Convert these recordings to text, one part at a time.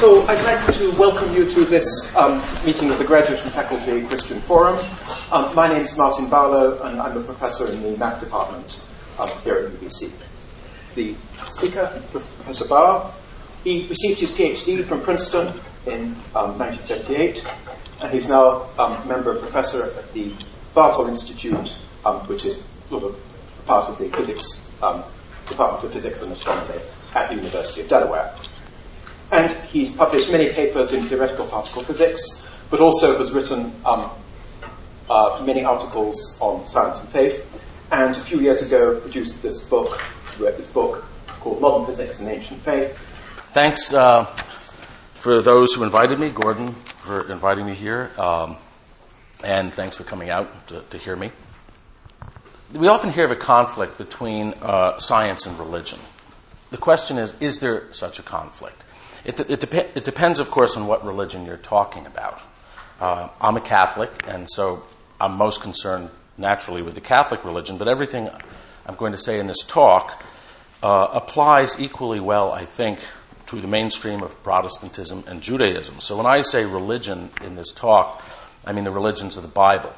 So I'd like to welcome you to this meeting of the Graduate and Faculty Christian Forum. My name is Martin Barlow, and I'm a professor in the math department here at UBC. The speaker, Professor Barr, he received his PhD from Princeton in 1978, and he's now a member professor at the Bartol Institute, which is sort of part of the physics, Department of Physics and Astronomy at the University of Delaware. And he's published many papers in theoretical particle physics, but also has written many articles on science and faith, and a few years ago produced this book, called Modern Physics and Ancient Faith. Thanks for those who invited me, Gordon, for inviting me here, and thanks for coming out to hear me. We often hear of a conflict between science and religion. The question is there such a conflict? It depends, of course, on what religion you're talking about. I'm a Catholic, and so I'm most concerned, naturally, with the Catholic religion, but everything I'm going to say in this talk applies equally well, I think, to the mainstream of Protestantism and Judaism. So when I say religion in this talk, I mean the religions of the Bible.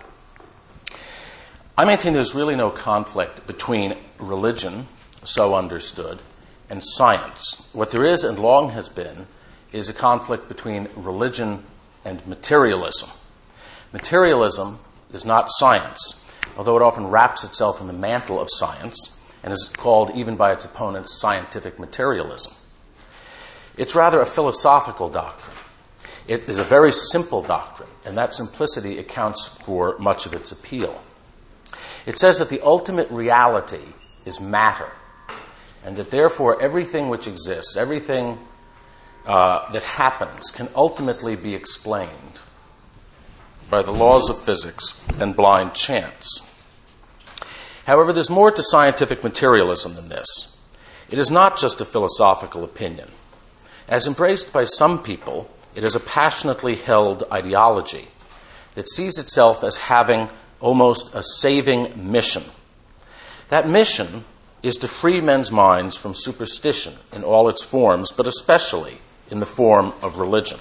I maintain there's really no conflict between religion, so understood, and science. What there is, and long has been, is a conflict between religion and materialism. Materialism is not science, although it often wraps itself in the mantle of science and is called, even by its opponents, scientific materialism. It's rather a philosophical doctrine. It is a very simple doctrine, and that simplicity accounts for much of its appeal. It says that the ultimate reality is matter, and that therefore everything which exists, everything that happens, can ultimately be explained by the laws of physics and blind chance. However, there's more to scientific materialism than this. It is not just a philosophical opinion. As embraced by some people, it is a passionately held ideology that sees itself as having almost a saving mission. That mission is to free men's minds from superstition in all its forms, but especially in the form of religion.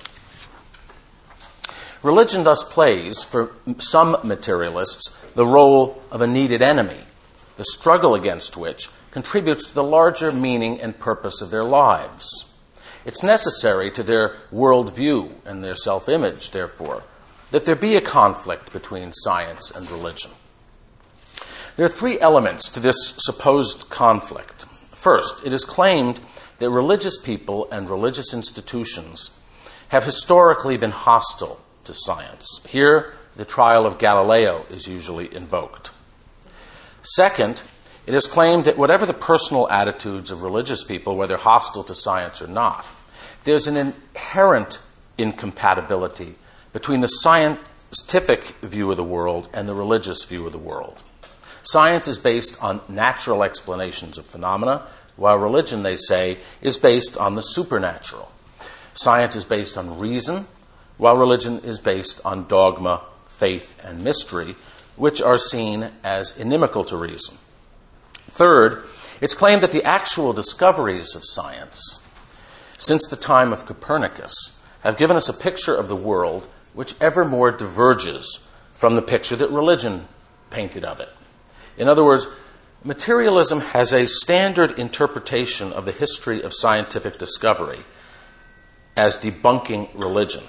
Religion thus plays, for some materialists, the role of a needed enemy, the struggle against which contributes to the larger meaning and purpose of their lives. It's necessary to their worldview and their self-image, therefore, that there be a conflict between science and religion. There are three elements to this supposed conflict. First, it is claimed that religious people and religious institutions have historically been hostile to science. Here, the trial of Galileo is usually invoked. Second, it is claimed that whatever the personal attitudes of religious people, whether hostile to science or not, there's an inherent incompatibility between the scientific view of the world and the religious view of the world. Science is based on natural explanations of phenomena, while religion, they say, is based on the supernatural. Science is based on reason, while religion is based on dogma, faith, and mystery, which are seen as inimical to reason. Third, it's claimed that the actual discoveries of science, since the time of Copernicus, have given us a picture of the world which ever more diverges from the picture that religion painted of it. In other words, materialism has a standard interpretation of the history of scientific discovery as debunking religion.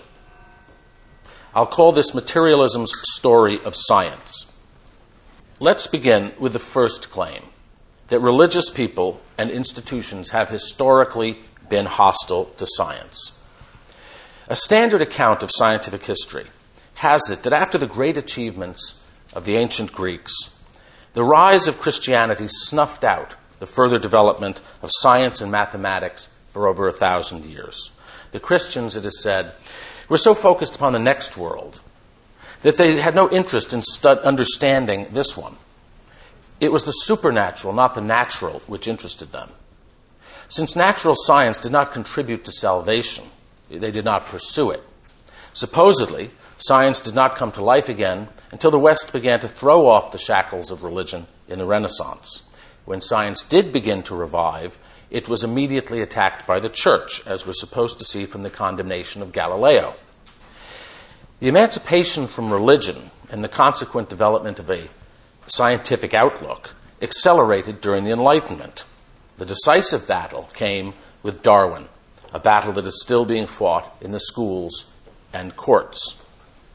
I'll call this materialism's story of science. Let's begin with the first claim, that religious people and institutions have historically been hostile to science. A standard account of scientific history has it that after the great achievements of the ancient Greeks, the rise of Christianity snuffed out the further development of science and mathematics for over 1,000 years. The Christians, it is said, were so focused upon the next world that they had no interest in understanding this one. It was the supernatural, not the natural, which interested them. Since natural science did not contribute to salvation, they did not pursue it. Supposedly, science did not come to life again until the West began to throw off the shackles of religion in the Renaissance. When science did begin to revive, it was immediately attacked by the church, as we're supposed to see from the condemnation of Galileo. The emancipation from religion and the consequent development of a scientific outlook accelerated during the Enlightenment. The decisive battle came with Darwin, a battle that is still being fought in the schools and courts.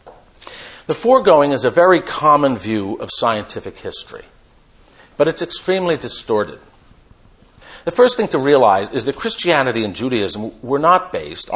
The foregoing is a very common view of scientific history, but it's extremely distorted. The first thing to realize is that Christianity and Judaism are not based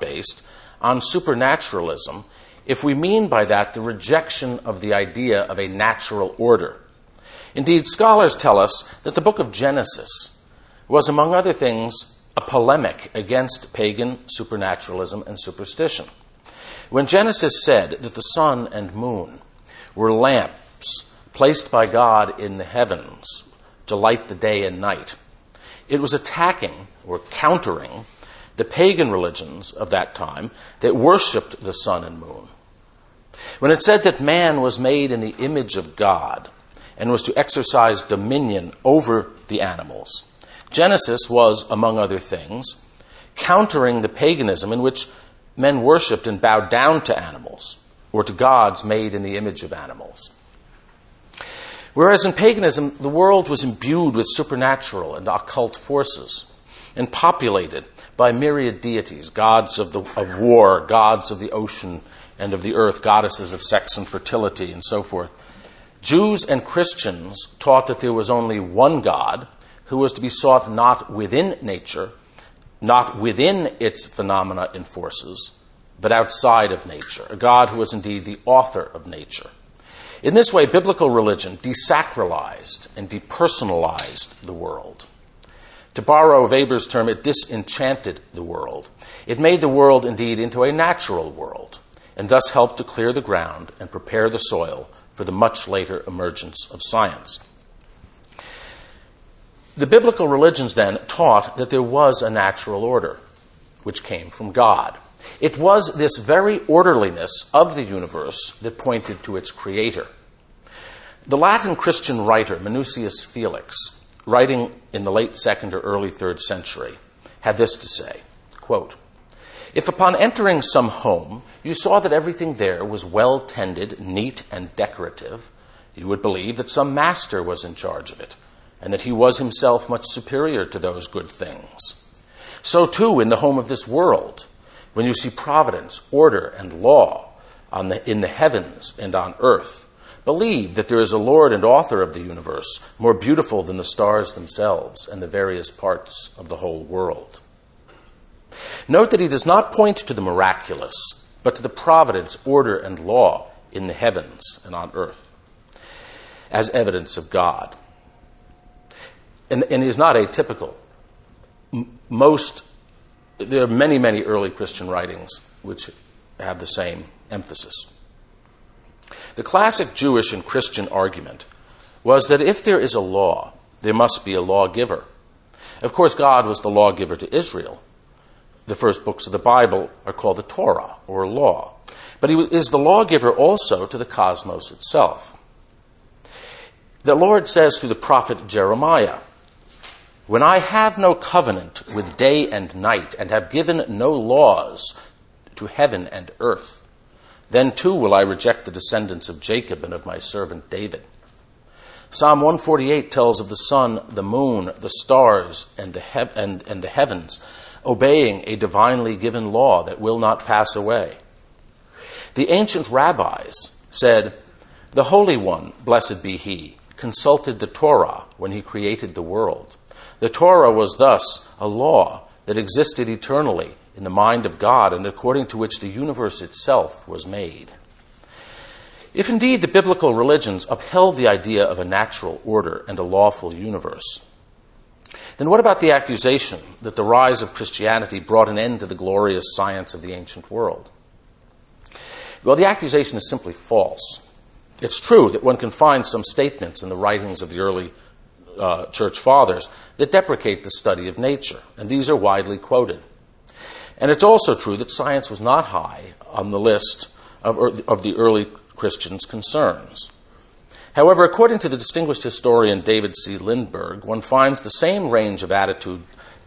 on supernaturalism, if we mean by that the rejection of the idea of a natural order. Indeed, scholars tell us that the book of Genesis was, among other things, a polemic against pagan supernaturalism and superstition. When Genesis said that the sun and moon were lamps placed by God in the heavens to light the day and night, it was attacking or countering the pagan religions of that time that worshipped the sun and moon. When it said that man was made in the image of God and was to exercise dominion over the animals, Genesis was, among other things, countering the paganism in which men worshipped and bowed down to animals or to gods made in the image of animals. Whereas in paganism, the world was imbued with supernatural and occult forces and populated by myriad deities, gods of war, gods of the ocean and of the earth, goddesses of sex and fertility, and so forth. Jews and Christians taught that there was only one God who was to be sought not within nature, not within its phenomena and forces, but outside of nature, a God who was indeed the author of nature. In this way, biblical religion desacralized and depersonalized the world. To borrow Weber's term, it disenchanted the world. It made the world indeed into a natural world, and thus helped to clear the ground and prepare the soil for the much later emergence of science. The biblical religions then taught that there was a natural order, which came from God. It was this very orderliness of the universe that pointed to its creator. The Latin Christian writer Minucius Felix, writing in the late 2nd or early 3rd century, had this to say, quote, "If upon entering some home you saw that everything there was well tended, neat, and decorative, you would believe that some master was in charge of it, and that he was himself much superior to those good things. So too in the home of this world, when you see providence, order, and law in the heavens and on earth, believe that there is a Lord and author of the universe, more beautiful than the stars themselves and the various parts of the whole world." Note that he does not point to the miraculous, but to the providence, order, and law in the heavens and on earth as evidence of God. And he is not atypical. There are many, many early Christian writings which have the same emphasis. The classic Jewish and Christian argument was that if there is a law, there must be a lawgiver. Of course, God was the lawgiver to Israel. The first books of the Bible are called the Torah, or law. But he is the lawgiver also to the cosmos itself. The Lord says through the prophet Jeremiah, "When I have no covenant with day and night, and have given no laws to heaven and earth, then too will I reject the descendants of Jacob and of my servant David." Psalm 148 tells of the sun, the moon, the stars, and the heavens obeying a divinely given law that will not pass away. The ancient rabbis said, "The Holy One, blessed be He, consulted the Torah when He created the world. The Torah was thus a law that existed eternally in the mind of God and according to which the universe itself was made." If indeed the biblical religions upheld the idea of a natural order and a lawful universe, then what about the accusation that the rise of Christianity brought an end to the glorious science of the ancient world? Well, the accusation is simply false. It's true that one can find some statements in the writings of the early church fathers that deprecate the study of nature, and these are widely quoted. And it's also true that science was not high on the list of the early Christians' concerns. However, according to the distinguished historian David C. Lindbergh, one finds the same range of attitude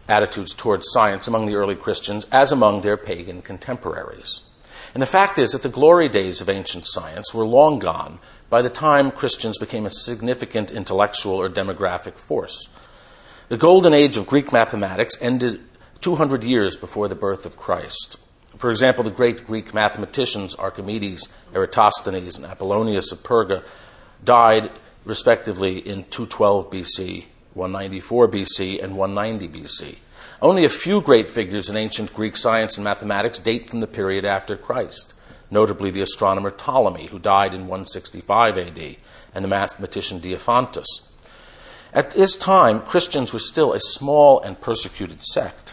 attitudes towards science among the early Christians as among their pagan contemporaries. And the fact is that the glory days of ancient science were long gone by the time Christians became a significant intellectual or demographic force. The golden age of Greek mathematics ended 200 years before the birth of Christ. For example, the great Greek mathematicians Archimedes, Eratosthenes, and Apollonius of Perga died respectively in 212 BC, 194 BC, and 190 BC. Only a few great figures in ancient Greek science and mathematics date from the period after Christ, notably the astronomer Ptolemy, who died in 165 AD, and the mathematician Diophantus. At this time, Christians were still a small and persecuted sect.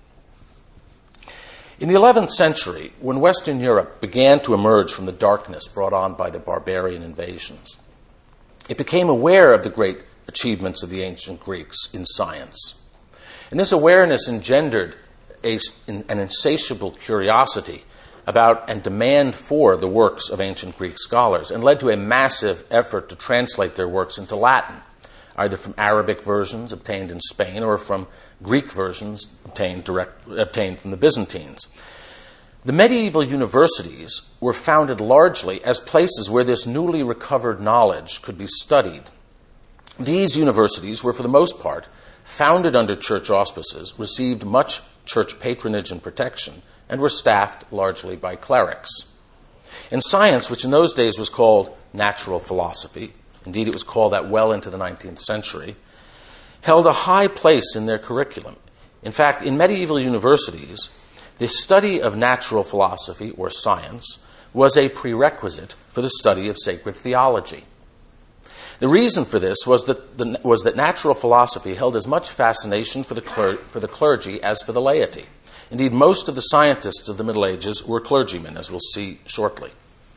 In the 11th century, when Western Europe began to emerge from the darkness brought on by the barbarian invasions, it became aware of the great achievements of the ancient Greeks in science. And this awareness engendered an insatiable curiosity about and demand for the works of ancient Greek scholars, and led to a massive effort to translate their works into Latin, either from Arabic versions obtained in Spain or from Greek versions obtained from the Byzantines. The medieval universities were founded largely as places where this newly recovered knowledge could be studied. These universities were, for the most part, founded under church auspices, received much church patronage and protection, and were staffed largely by clerics. And science, which in those days was called natural philosophy, indeed it was called that well into the 19th century, held a high place in their curriculum. In fact, in medieval universities, the study of natural philosophy, or science, was a prerequisite for the study of sacred theology. The reason for this was that natural philosophy held as much fascination for the clergy as for the laity. Indeed, most of the scientists of the Middle Ages were clergymen, as we'll see shortly.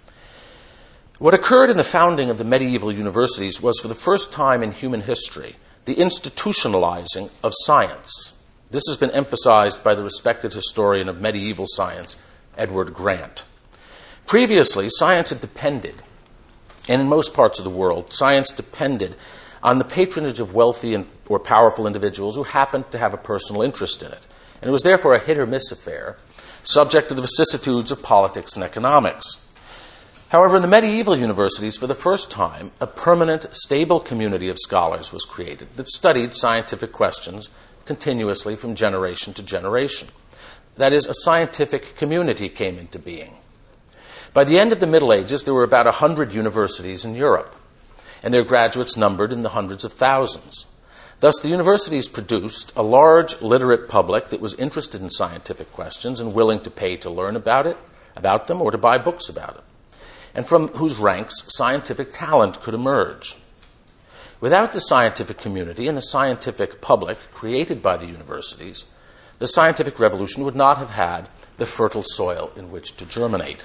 What occurred in the founding of the medieval universities was, for the first time in human history, the institutionalizing of science. This has been emphasized by the respected historian of medieval science, Edward Grant. Previously, science had depended, and in most parts of the world, science depended on the patronage of wealthy or powerful individuals who happened to have a personal interest in it. And it was therefore a hit-or-miss affair, subject to the vicissitudes of politics and economics. However, in the medieval universities, for the first time, a permanent, stable community of scholars was created that studied scientific questions continuously from generation to generation. That is, a scientific community came into being. By the end of the Middle Ages, there were about 100 universities in Europe, and their graduates numbered in the hundreds of thousands. Thus, the universities produced a large literate public that was interested in scientific questions and willing to pay to learn about them, or to buy books about it, and from whose ranks scientific talent could emerge. Without the scientific community and the scientific public created by the universities, the scientific revolution would not have had the fertile soil in which to germinate.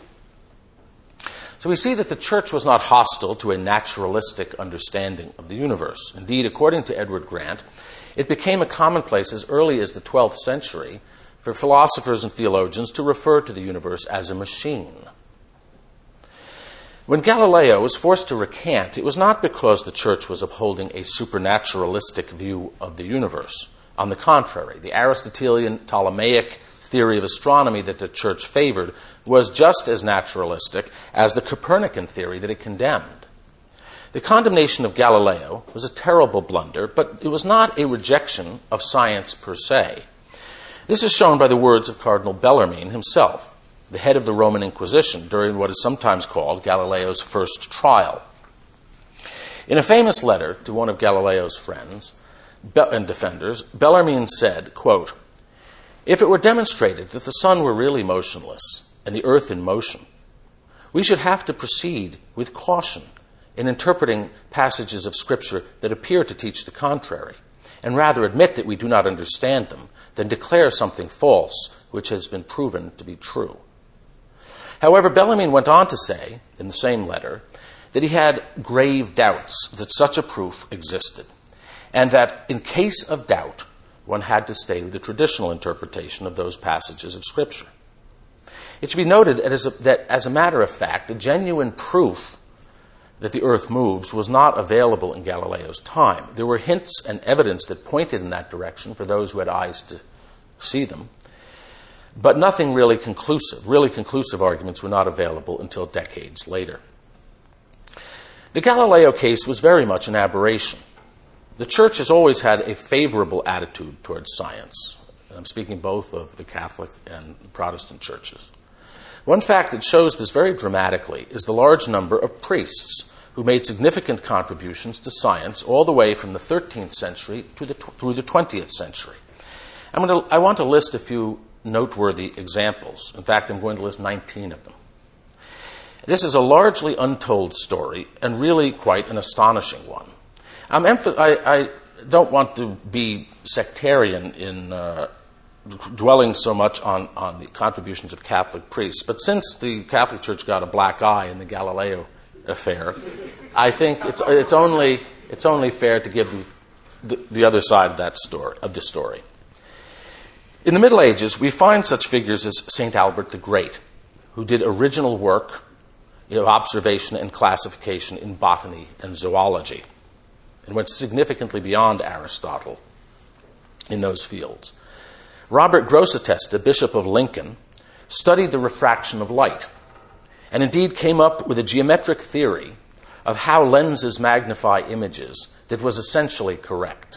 So we see that the church was not hostile to a naturalistic understanding of the universe. Indeed, according to Edward Grant, it became a commonplace as early as the 12th century for philosophers and theologians to refer to the universe as a machine. When Galileo was forced to recant, it was not because the church was upholding a supernaturalistic view of the universe. On the contrary, the Aristotelian Ptolemaic theory of astronomy that the church favored was just as naturalistic as the Copernican theory that it condemned. The condemnation of Galileo was a terrible blunder, but it was not a rejection of science per se. This is shown by the words of Cardinal Bellarmine himself, the head of the Roman Inquisition during what is sometimes called Galileo's first trial. In a famous letter to one of Galileo's friends and defenders, Bellarmine said, quote, "If it were demonstrated that the sun were really motionless and the earth in motion, we should have to proceed with caution in interpreting passages of Scripture that appear to teach the contrary, and rather admit that we do not understand them than declare something false which has been proven to be true." However, Bellarmine went on to say, in the same letter, that he had grave doubts that such a proof existed, and that in case of doubt, one had to stay with the traditional interpretation of those passages of Scripture. It should be noted that as a matter of fact, a genuine proof that the Earth moves was not available in Galileo's time. There were hints and evidence that pointed in that direction for those who had eyes to see them, but nothing really conclusive. Really conclusive arguments were not available until decades later. The Galileo case was very much an aberration. The Church has always had a favorable attitude towards science. And I'm speaking both of the Catholic and Protestant churches. One fact that shows this very dramatically is the large number of priests who made significant contributions to science all the way from the 13th century through the 20th century. I want to list a few noteworthy examples. In fact, I'm going to list 19 of them. This is a largely untold story and really quite an astonishing one. I don't want to be sectarian in dwelling so much on the contributions of Catholic priests, but since the Catholic Church got a black eye in the Galileo affair, I think it's only fair to give the other side of the story. In the Middle Ages, we find such figures as St. Albert the Great, who did original work of observation and classification in botany and zoology, and went significantly beyond Aristotle in those fields. Robert Grosseteste, Bishop of Lincoln, studied the refraction of light, and indeed came up with a geometric theory of how lenses magnify images that was essentially correct.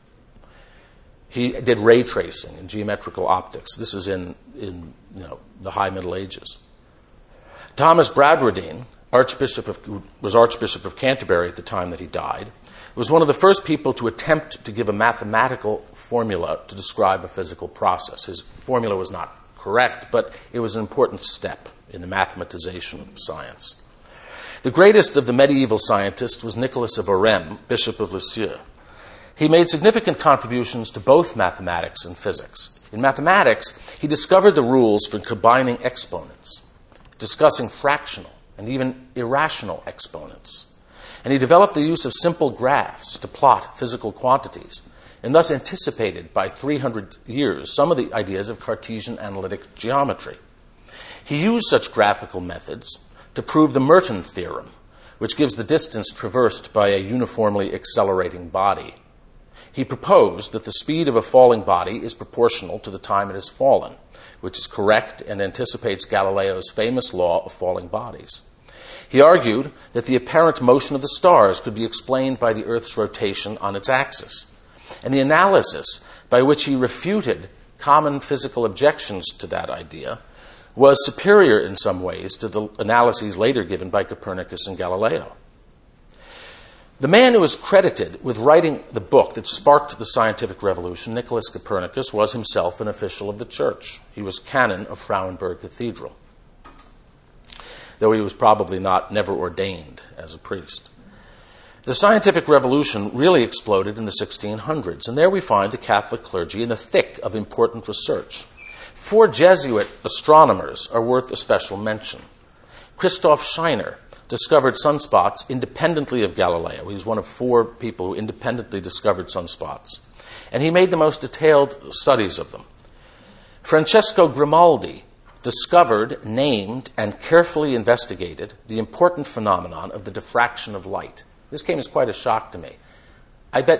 He did ray tracing and geometrical optics. This is in the High Middle Ages. Thomas Bradwardine, who was Archbishop of Canterbury at the time that he died, was one of the first people to attempt to give a mathematical formula to describe a physical process. His formula was not correct, but it was an important step in the mathematization of science. The greatest of the medieval scientists was Nicholas of Orem, Bishop of Lisieux. He made significant contributions to both mathematics and physics. In mathematics, he discovered the rules for combining exponents, discussing fractional and even irrational exponents. And he developed the use of simple graphs to plot physical quantities, and thus anticipated by 300 years some of the ideas of Cartesian analytic geometry. He used such graphical methods to prove the Merton theorem, which gives the distance traversed by a uniformly accelerating body. He proposed that the speed of a falling body is proportional to the time it has fallen, which is correct and anticipates Galileo's famous law of falling bodies. He argued that the apparent motion of the stars could be explained by the Earth's rotation on its axis, and the analysis by which he refuted common physical objections to that idea was superior in some ways to the analyses later given by Copernicus and Galileo. The man who is credited with writing the book that sparked the scientific revolution, Nicholas Copernicus, was himself an official of the Church. He was canon of Frauenburg Cathedral, though he was probably never ordained as a priest. The scientific revolution really exploded in the 1600s, and there we find the Catholic clergy in the thick of important research. 4 Jesuit astronomers are worth a special mention. Christoph Scheiner discovered sunspots independently of Galileo. He was one of 4 people who independently discovered sunspots, and he made the most detailed studies of them. Francesco Grimaldi discovered, named, and carefully investigated the important phenomenon of the diffraction of light. This came as quite a shock to me. I bet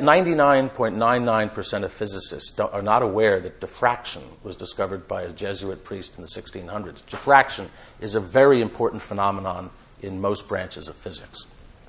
99.99% of physicists are not aware that diffraction was discovered by a Jesuit priest in the 1600s. Diffraction is a very important phenomenon in most branches of physics.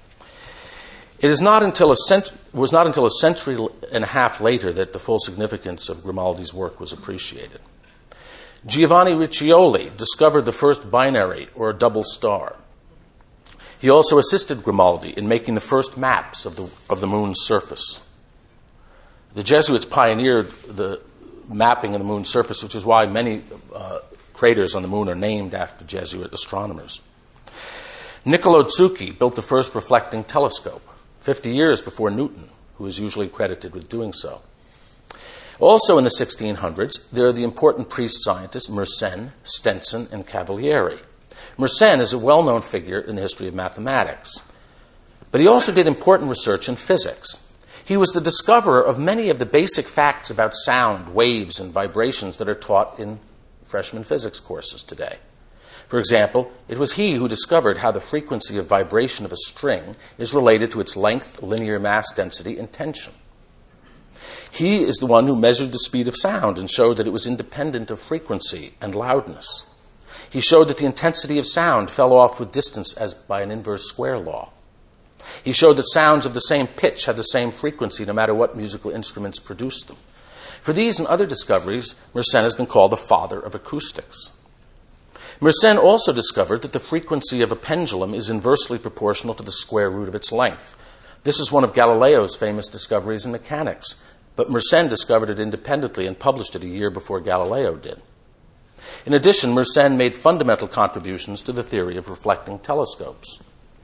It was not until a century and a half later that the full significance of Grimaldi's work was appreciated. Giovanni Riccioli discovered the first binary, or double star. He also assisted Grimaldi in making the first maps of the moon's surface. The Jesuits pioneered the mapping of the moon's surface, which is why many craters on the moon are named after Jesuit astronomers. Niccolo Zucchi built the first reflecting telescope, 50 years before Newton, who is usually credited with doing so. Also in the 1600s, there are the important priest scientists Mersenne, Stenson, and Cavalieri. Mersenne is a well-known figure in the history of mathematics, but he also did important research in physics. He was the discoverer of many of the basic facts about sound, waves, and vibrations that are taught in freshman physics courses today. For example, it was he who discovered how the frequency of vibration of a string is related to its length, linear mass density, and tension. He is the one who measured the speed of sound and showed that it was independent of frequency and loudness. He showed that the intensity of sound fell off with distance as by an inverse square law. He showed that sounds of the same pitch had the same frequency no matter what musical instruments produced them. For these and other discoveries, Mersenne has been called the father of acoustics. Mersenne also discovered that the frequency of a pendulum is inversely proportional to the square root of its length. This is one of Galileo's famous discoveries in mechanics, but Mersenne discovered it independently and published it a year before Galileo did. In addition, Mersenne made fundamental contributions to the theory of reflecting telescopes.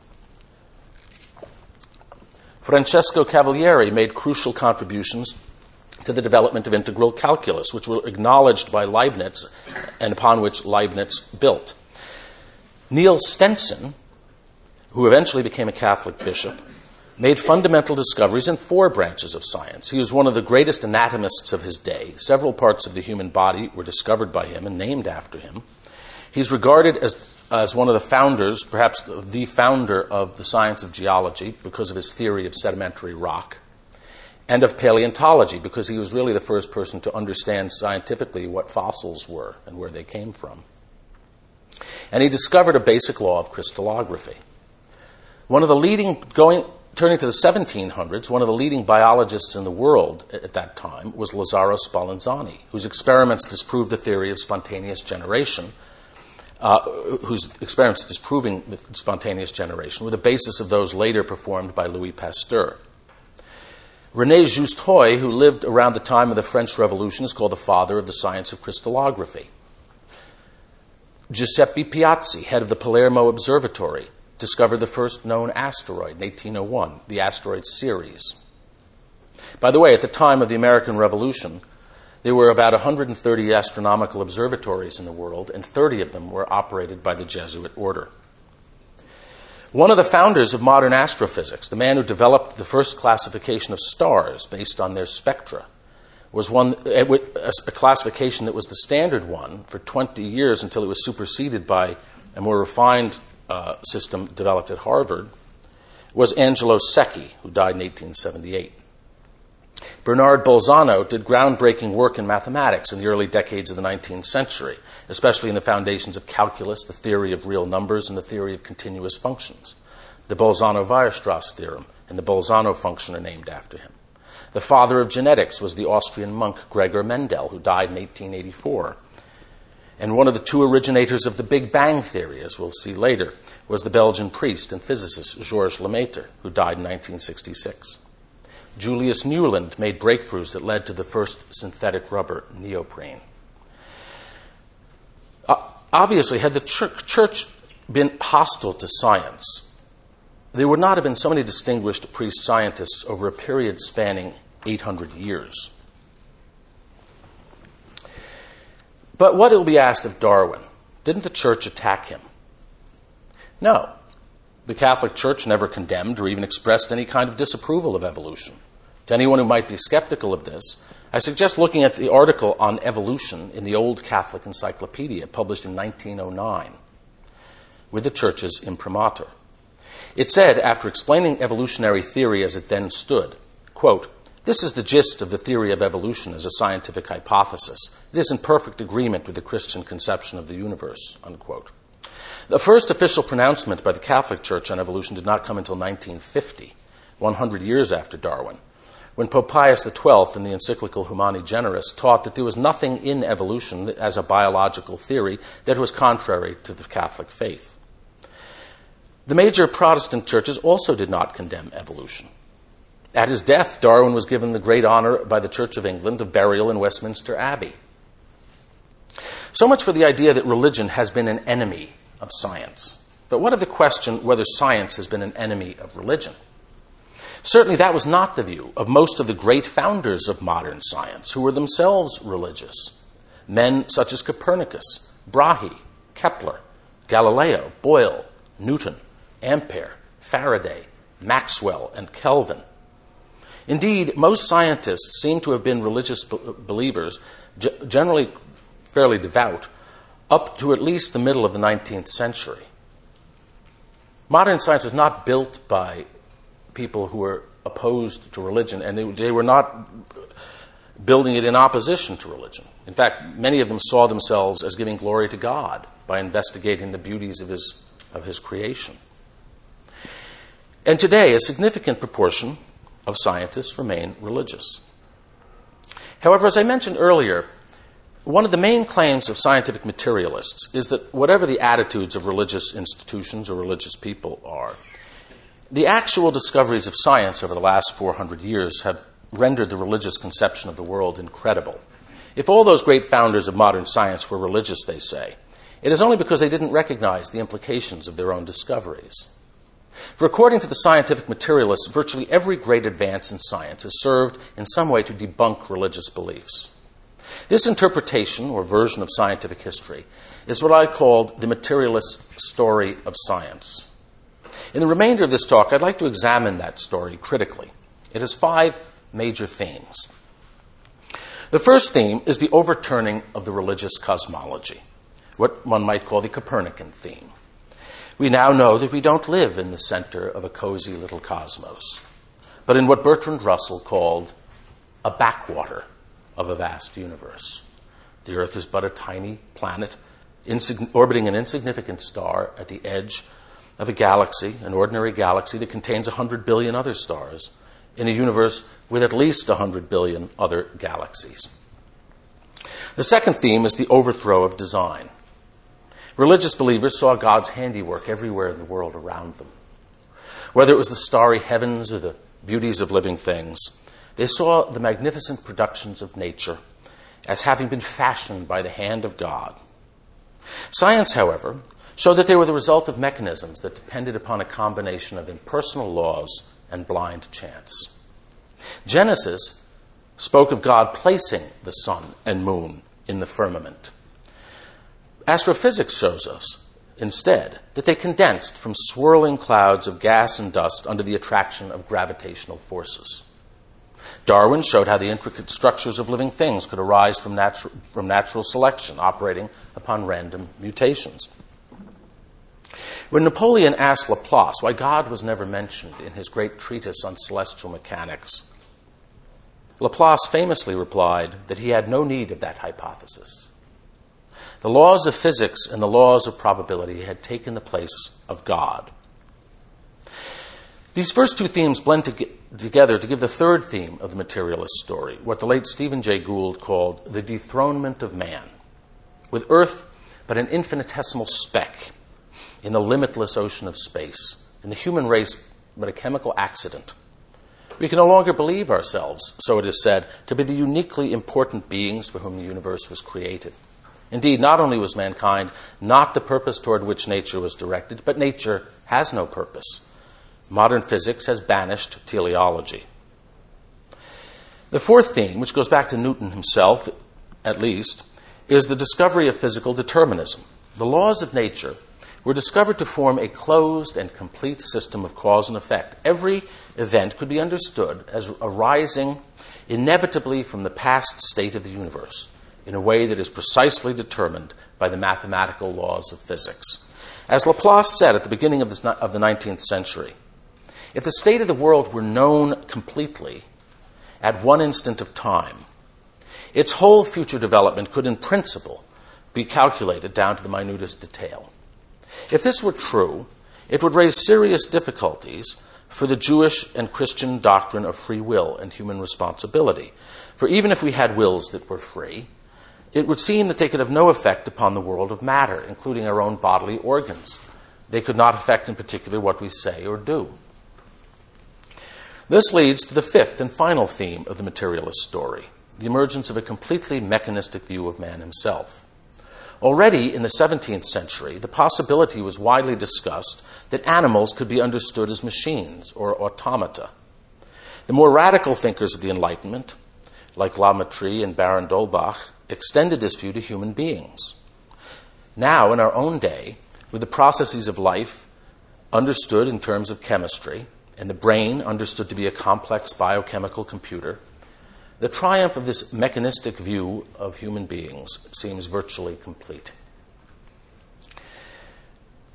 Francesco Cavalieri made crucial contributions to the development of integral calculus, which were acknowledged by Leibniz and upon which Leibniz built. Niels Stenson, who eventually became a Catholic bishop, made fundamental discoveries in 4 branches of science. He was one of the greatest anatomists of his day. Several parts of the human body were discovered by him and named after him. He's regarded as one of the founders, perhaps the founder of the science of geology because of his theory of sedimentary rock, and of paleontology because he was really the first person to understand scientifically what fossils were and where they came from. And he discovered a basic law of crystallography. Turning to the 1700s, one of the leading biologists in the world at that time was Lazzaro Spallanzani, whose experiments disproved the theory of spontaneous generation, whose experiments disproving spontaneous generation were the basis of those later performed by Louis Pasteur. René Juste-Hoy, who lived around the time of the French Revolution, is called the father of the science of crystallography. Giuseppe Piazzi, head of the Palermo Observatory, discovered the first known asteroid in 1801, the asteroid Ceres. By the way, at the time of the American Revolution, there were about 130 astronomical observatories in the world, and 30 of them were operated by the Jesuit order. One of the founders of modern astrophysics, the man who developed the first classification of stars based on their spectra, was a classification that was the standard one for 20 years until it was superseded by a more refined system developed at Harvard, was Angelo Secchi, who died in 1878. Bernard Bolzano did groundbreaking work in mathematics in the early decades of the 19th century, especially in the foundations of calculus, the theory of real numbers, and the theory of continuous functions. The Bolzano-Weierstrass theorem and the Bolzano function are named after him. The father of genetics was the Austrian monk Gregor Mendel, who died in 1884. And one of the 2 originators of the Big Bang theory, as we'll see later, was the Belgian priest and physicist Georges Lemaitre, who died in 1966. Julius Newland made breakthroughs that led to the first synthetic rubber, neoprene. Obviously, had the church been hostile to science, there would not have been so many distinguished priest scientists over a period spanning 800 years. But what will be asked of Darwin? Didn't the church attack him? No. The Catholic Church never condemned or even expressed any kind of disapproval of evolution. To anyone who might be skeptical of this, I suggest looking at the article on evolution in the Old Catholic Encyclopedia, published in 1909, with the Church's imprimatur. It said, after explaining evolutionary theory as it then stood, quote, "This is the gist of the theory of evolution as a scientific hypothesis. It is in perfect agreement with the Christian conception of the universe," unquote. The first official pronouncement by the Catholic Church on evolution did not come until 1950, 100 years after Darwin, when Pope Pius XII, in the encyclical Humani Generis, taught that there was nothing in evolution as a biological theory that was contrary to the Catholic faith. The major Protestant churches also did not condemn evolution. At his death, Darwin was given the great honor by the Church of England of burial in Westminster Abbey. So much for the idea that religion has been an enemy of science. But what of the question whether science has been an enemy of religion? Certainly that was not the view of most of the great founders of modern science, who were themselves religious. Men such as Copernicus, Brahe, Kepler, Galileo, Boyle, Newton, Ampere, Faraday, Maxwell, and Kelvin. Indeed, most scientists seem to have been religious believers, generally fairly devout, up to at least the middle of the 19th century, modern science was not built by people who were opposed to religion, and they were not building it in opposition to religion. In fact, many of them saw themselves as giving glory to God by investigating the beauties of his creation. And today, a significant proportion of scientists remain religious. However, as I mentioned earlier, one of the main claims of scientific materialists is that whatever the attitudes of religious institutions or religious people are, the actual discoveries of science over the last 400 years have rendered the religious conception of the world incredible. If all those great founders of modern science were religious, they say, it is only because they didn't recognize the implications of their own discoveries. For according to the scientific materialists, virtually every great advance in science has served in some way to debunk religious beliefs. This interpretation, or version of scientific history, is what I called the materialist story of science. In the remainder of this talk, I'd like to examine that story critically. It has 5 major themes. The first theme is the overturning of the religious cosmology, what one might call the Copernican theme. We now know that we don't live in the center of a cozy little cosmos, but in what Bertrand Russell called a backwater of a vast universe. The Earth is but a tiny planet orbiting an insignificant star at the edge of a galaxy, an ordinary galaxy that contains 100 billion other stars in a universe with at least 100 billion other galaxies. The second theme is the overthrow of design. Religious believers saw God's handiwork everywhere in the world around them. Whether it was the starry heavens or the beauties of living things, they saw the magnificent productions of nature as having been fashioned by the hand of God. Science, however, showed that they were the result of mechanisms that depended upon a combination of impersonal laws and blind chance. Genesis spoke of God placing the sun and moon in the firmament. Astrophysics shows us, instead, that they condensed from swirling clouds of gas and dust under the attraction of gravitational forces. Darwin showed how the intricate structures of living things could arise from natural selection, operating upon random mutations. When Napoleon asked Laplace why God was never mentioned in his great treatise on celestial mechanics, Laplace famously replied that he had no need of that hypothesis. The laws of physics and the laws of probability had taken the place of God. These first 2 themes blend together to give the third theme of the materialist story, what the late Stephen Jay Gould called the dethronement of man, with Earth but an infinitesimal speck in the limitless ocean of space, and the human race but a chemical accident. We can no longer believe ourselves, so it is said, to be the uniquely important beings for whom the universe was created. Indeed, not only was mankind not the purpose toward which nature was directed, but nature has no purpose. Modern physics has banished teleology. The fourth theme, which goes back to Newton himself, at least, is the discovery of physical determinism. The laws of nature were discovered to form a closed and complete system of cause and effect. Every event could be understood as arising inevitably from the past state of the universe in a way that is precisely determined by the mathematical laws of physics. As Laplace said at the beginning of the 19th century, if the state of the world were known completely at one instant of time, its whole future development could in principle be calculated down to the minutest detail. If this were true, it would raise serious difficulties for the Jewish and Christian doctrine of free will and human responsibility. For even if we had wills that were free, it would seem that they could have no effect upon the world of matter, including our own bodily organs. They could not affect in particular what we say or do. This leads to the fifth and final theme of the materialist story, the emergence of a completely mechanistic view of man himself. Already in the 17th century, the possibility was widely discussed that animals could be understood as machines or automata. The more radical thinkers of the Enlightenment, like La Mettrie and Baron d'Holbach, extended this view to human beings. Now, in our own day, with the processes of life understood in terms of chemistry, and the brain understood to be a complex biochemical computer, the triumph of this mechanistic view of human beings seems virtually complete.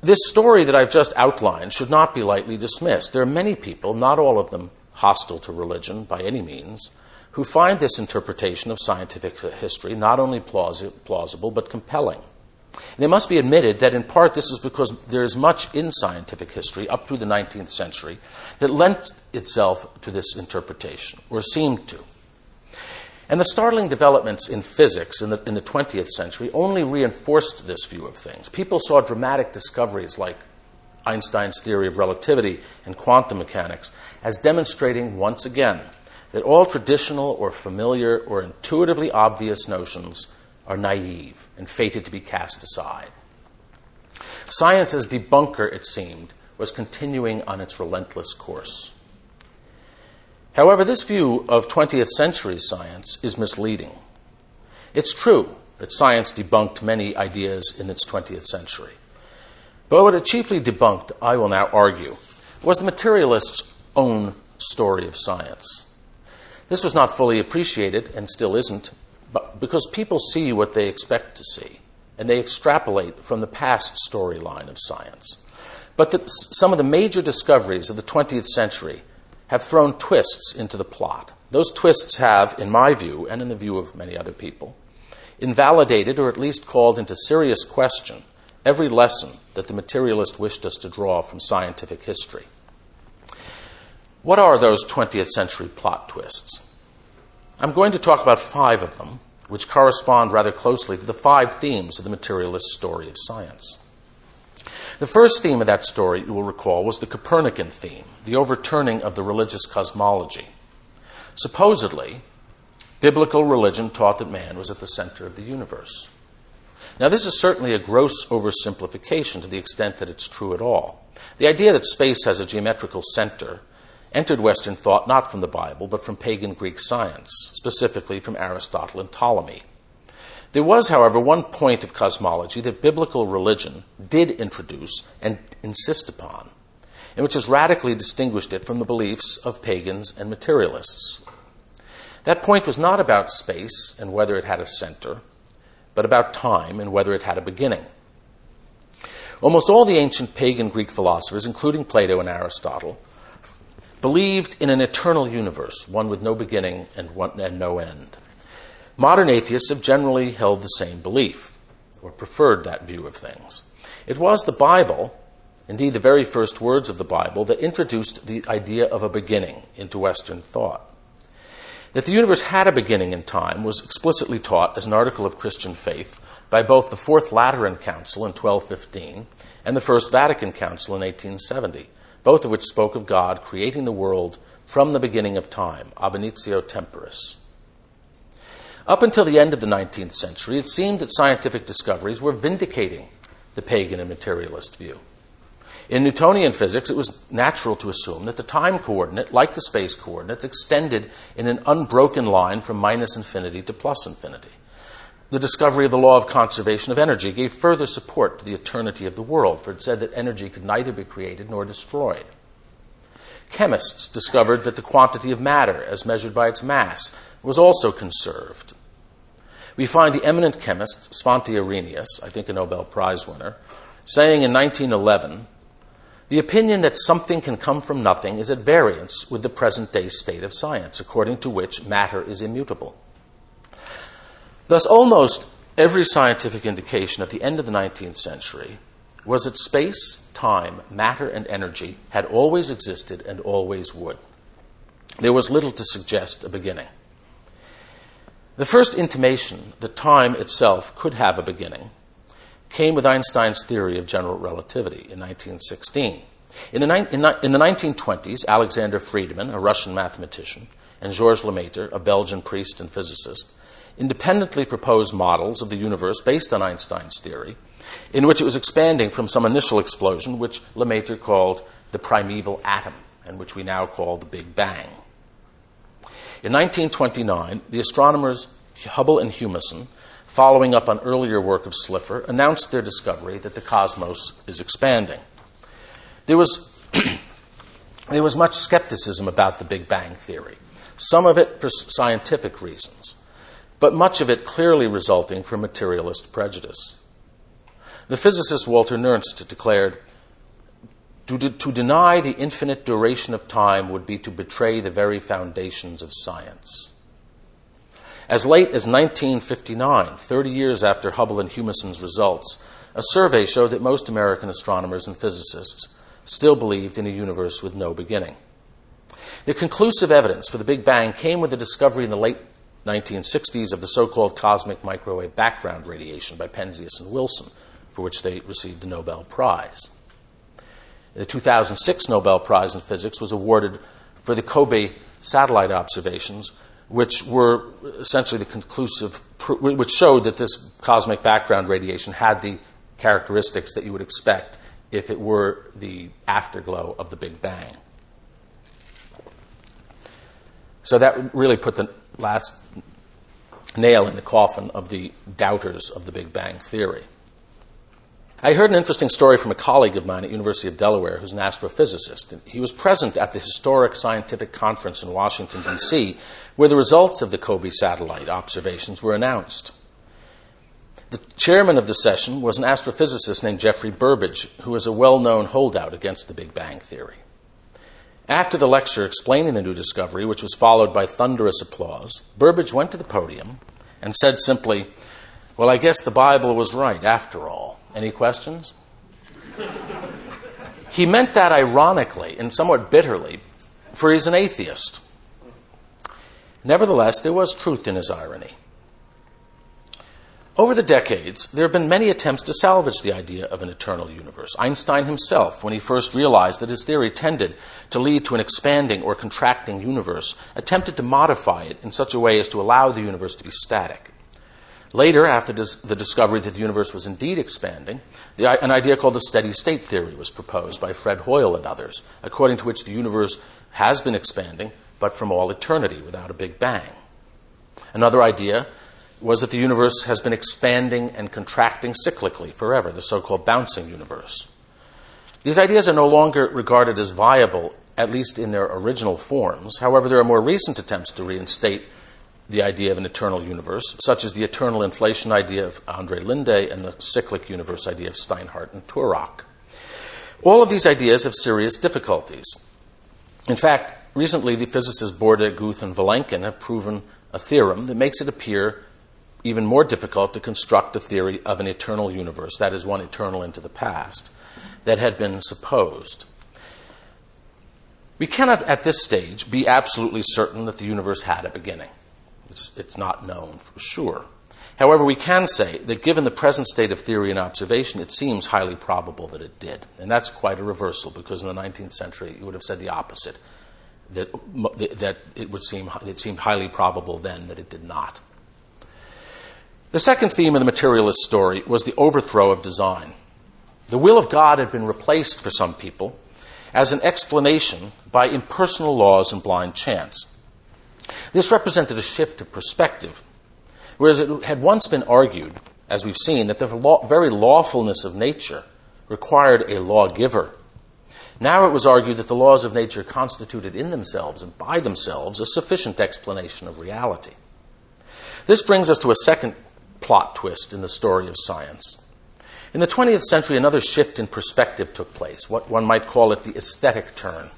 This story that I've just outlined should not be lightly dismissed. There are many people, not all of them hostile to religion by any means, who find this interpretation of scientific history not only plausible but compelling. And it must be admitted that in part this is because there is much in scientific history up through the 19th century that lent itself to this interpretation, or seemed to. And the startling developments in physics in the 20th century only reinforced this view of things. People saw dramatic discoveries like Einstein's theory of relativity and quantum mechanics as demonstrating once again that all traditional or familiar or intuitively obvious notions are naive and fated to be cast aside. Science as debunker, it seemed, was continuing on its relentless course. However, this view of 20th century science is misleading. It's true that science debunked many ideas in its 20th century. But what it chiefly debunked, I will now argue, was the materialist's own story of science. This was not fully appreciated, and still isn't, but because people see what they expect to see, and they extrapolate from the past storyline of science. But some of the major discoveries of the 20th century have thrown twists into the plot. Those twists have, in my view, and in the view of many other people, invalidated or at least called into serious question every lesson that the materialist wished us to draw from scientific history. What are those 20th century plot twists? I'm going to talk about 5 of them, which correspond rather closely to the 5 themes of the materialist story of science. The first theme of that story, you will recall, was the Copernican theme, the overturning of the religious cosmology. Supposedly, biblical religion taught that man was at the center of the universe. Now, this is certainly a gross oversimplification to the extent that it's true at all. The idea that space has a geometrical center entered Western thought not from the Bible, but from pagan Greek science, specifically from Aristotle and Ptolemy. There was, however, one point of cosmology that biblical religion did introduce and insist upon, and which has radically distinguished it from the beliefs of pagans and materialists. That point was not about space and whether it had a center, but about time and whether it had a beginning. Almost all the ancient pagan Greek philosophers, including Plato and Aristotle, believed in an eternal universe, one with no beginning and no end. Modern atheists have generally held the same belief, or preferred that view of things. It was the Bible, indeed the very first words of the Bible, that introduced the idea of a beginning into Western thought. That the universe had a beginning in time was explicitly taught as an article of Christian faith by both the Fourth Lateran Council in 1215 and the First Vatican Council in 1870, both of which spoke of God creating the world from the beginning of time, ab initio temporis. Up until the end of the 19th century, it seemed that scientific discoveries were vindicating the pagan and materialist view. In Newtonian physics, it was natural to assume that the time coordinate, like the space coordinates, extended in an unbroken line from minus infinity to plus infinity. The discovery of the law of conservation of energy gave further support to the eternity of the world, for it said that energy could neither be created nor destroyed. Chemists discovered that the quantity of matter, as measured by its mass, was also conserved. We find the eminent chemist Svante Arrhenius, I think a Nobel Prize winner, saying in 1911, "The opinion that something can come from nothing is at variance with the present-day state of science, according to which matter is immutable." Thus, almost every scientific indication at the end of the 19th century was that space, time, matter, and energy had always existed and always would. There was little to suggest a beginning. The first intimation that time itself could have a beginning came with Einstein's theory of general relativity in 1916. In the 1920s, Alexander Friedmann, a Russian mathematician, and Georges Lemaitre, a Belgian priest and physicist, independently proposed models of the universe based on Einstein's theory, in which it was expanding from some initial explosion, which Lemaitre called the primeval atom, and which we now call the Big Bang. In 1929, the astronomers Hubble and Humason, following up on earlier work of Slipher, announced their discovery that the cosmos is expanding. There was much skepticism about the Big Bang theory, some of it for scientific reasons, but much of it clearly resulting from materialist prejudice. The physicist Walter Nernst declared, to deny the infinite duration of time would be to betray the very foundations of science. As late as 1959, 30 years after Hubble and Humeson's results, a survey showed that most American astronomers and physicists still believed in a universe with no beginning. The conclusive evidence for the Big Bang came with the discovery in the late 1960s of the so-called cosmic microwave background radiation by Penzias and Wilson, for which they received the Nobel Prize. The 2006 Nobel Prize in Physics was awarded for the COBE satellite observations, which were essentially the conclusive, which showed that this cosmic background radiation had the characteristics that you would expect if it were the afterglow of the Big Bang. So that really put the last nail in the coffin of the doubters of the Big Bang theory. I heard an interesting story from a colleague of mine at University of Delaware who's an astrophysicist. He was present at the historic scientific conference in Washington, D.C., where the results of the COBE satellite observations were announced. The chairman of the session was an astrophysicist named Geoffrey Burbidge, who was a well-known holdout against the Big Bang theory. After the lecture explaining the new discovery, which was followed by thunderous applause, Burbidge went to the podium and said simply, "Well, I guess the Bible was right after all. Any questions?" He meant that ironically and somewhat bitterly, for he's an atheist. Nevertheless, there was truth in his irony. Over the decades, there have been many attempts to salvage the idea of an eternal universe. Einstein himself, when he first realized that his theory tended to lead to an expanding or contracting universe, attempted to modify it in such a way as to allow the universe to be static. Later, after the discovery that the universe was indeed expanding, an idea called the steady-state theory was proposed by Fred Hoyle and others, according to which the universe has been expanding, but from all eternity, without a Big Bang. Another idea was that the universe has been expanding and contracting cyclically forever, the so-called bouncing universe. These ideas are no longer regarded as viable, at least in their original forms. However, there are more recent attempts to reinstate the idea of an eternal universe, such as the eternal inflation idea of André Linde and the cyclic universe idea of Steinhardt and Turok. All of these ideas have serious difficulties. In fact, recently the physicists Borda, Guth, and Vilenkin have proven a theorem that makes it appear even more difficult to construct a theory of an eternal universe, that is, one eternal into the past, that had been supposed. We cannot at this stage be absolutely certain that the universe had a beginning. It's not known for sure. However, we can say that given the present state of theory and observation, it seems highly probable that it did. And that's quite a reversal, because in the 19th century, you would have said the opposite, that it seemed highly probable then that it did not. The second theme of the materialist story was the overthrow of design. The will of God had been replaced for some people as an explanation by impersonal laws and blind chance. This represented a shift of perspective, whereas it had once been argued, as we've seen, that the very lawfulness of nature required a lawgiver. Now it was argued that the laws of nature constituted in themselves and by themselves a sufficient explanation of reality. This brings us to a second plot twist in the story of science. In the 20th century, another shift in perspective took place, what one might call it the aesthetic turn.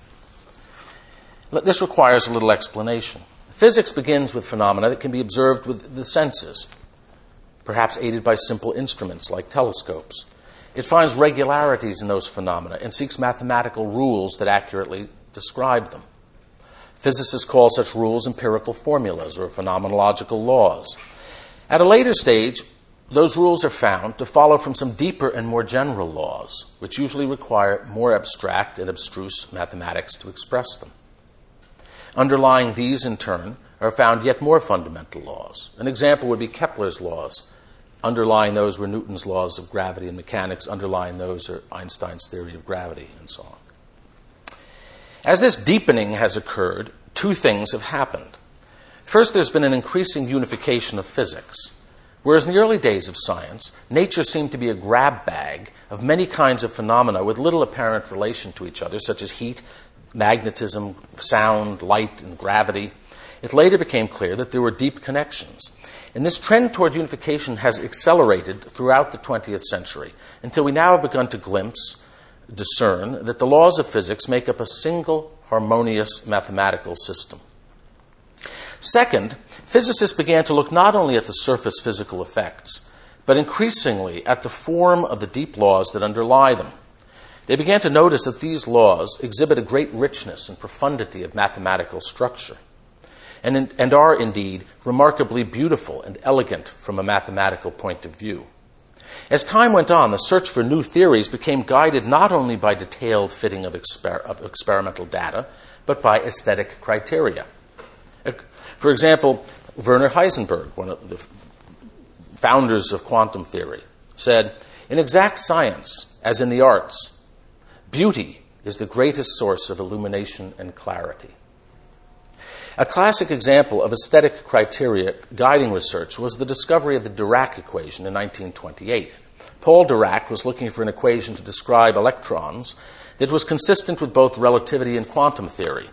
This requires a little explanation. Physics begins with phenomena that can be observed with the senses, perhaps aided by simple instruments like telescopes. It finds regularities in those phenomena and seeks mathematical rules that accurately describe them. Physicists call such rules empirical formulas or phenomenological laws. At a later stage, those rules are found to follow from some deeper and more general laws, which usually require more abstract and abstruse mathematics to express them. Underlying these, in turn, are found yet more fundamental laws. An example would be Kepler's laws. Underlying those were Newton's laws of gravity and mechanics. Underlying those are Einstein's theory of gravity, and so on. As this deepening has occurred, two things have happened. First, there's been an increasing unification of physics. Whereas in the early days of science, nature seemed to be a grab bag of many kinds of phenomena with little apparent relation to each other, such as heat, magnetism, sound, light, and gravity, it later became clear that there were deep connections. And this trend toward unification has accelerated throughout the 20th century until we now have begun to discern that the laws of physics make up a single harmonious mathematical system. Second, physicists began to look not only at the surface physical effects, but increasingly at the form of the deep laws that underlie them. They began to notice that these laws exhibit a great richness and profundity of mathematical structure, and are indeed remarkably beautiful and elegant from a mathematical point of view. As time went on, the search for new theories became guided not only by detailed fitting of experimental data, but by aesthetic criteria. For example, Werner Heisenberg, one of the founders of quantum theory, said, "In exact science, as in the arts, beauty is the greatest source of illumination and clarity." A classic example of aesthetic criteria guiding research was the discovery of the Dirac equation in 1928. Paul Dirac was looking for an equation to describe electrons that was consistent with both relativity and quantum theory.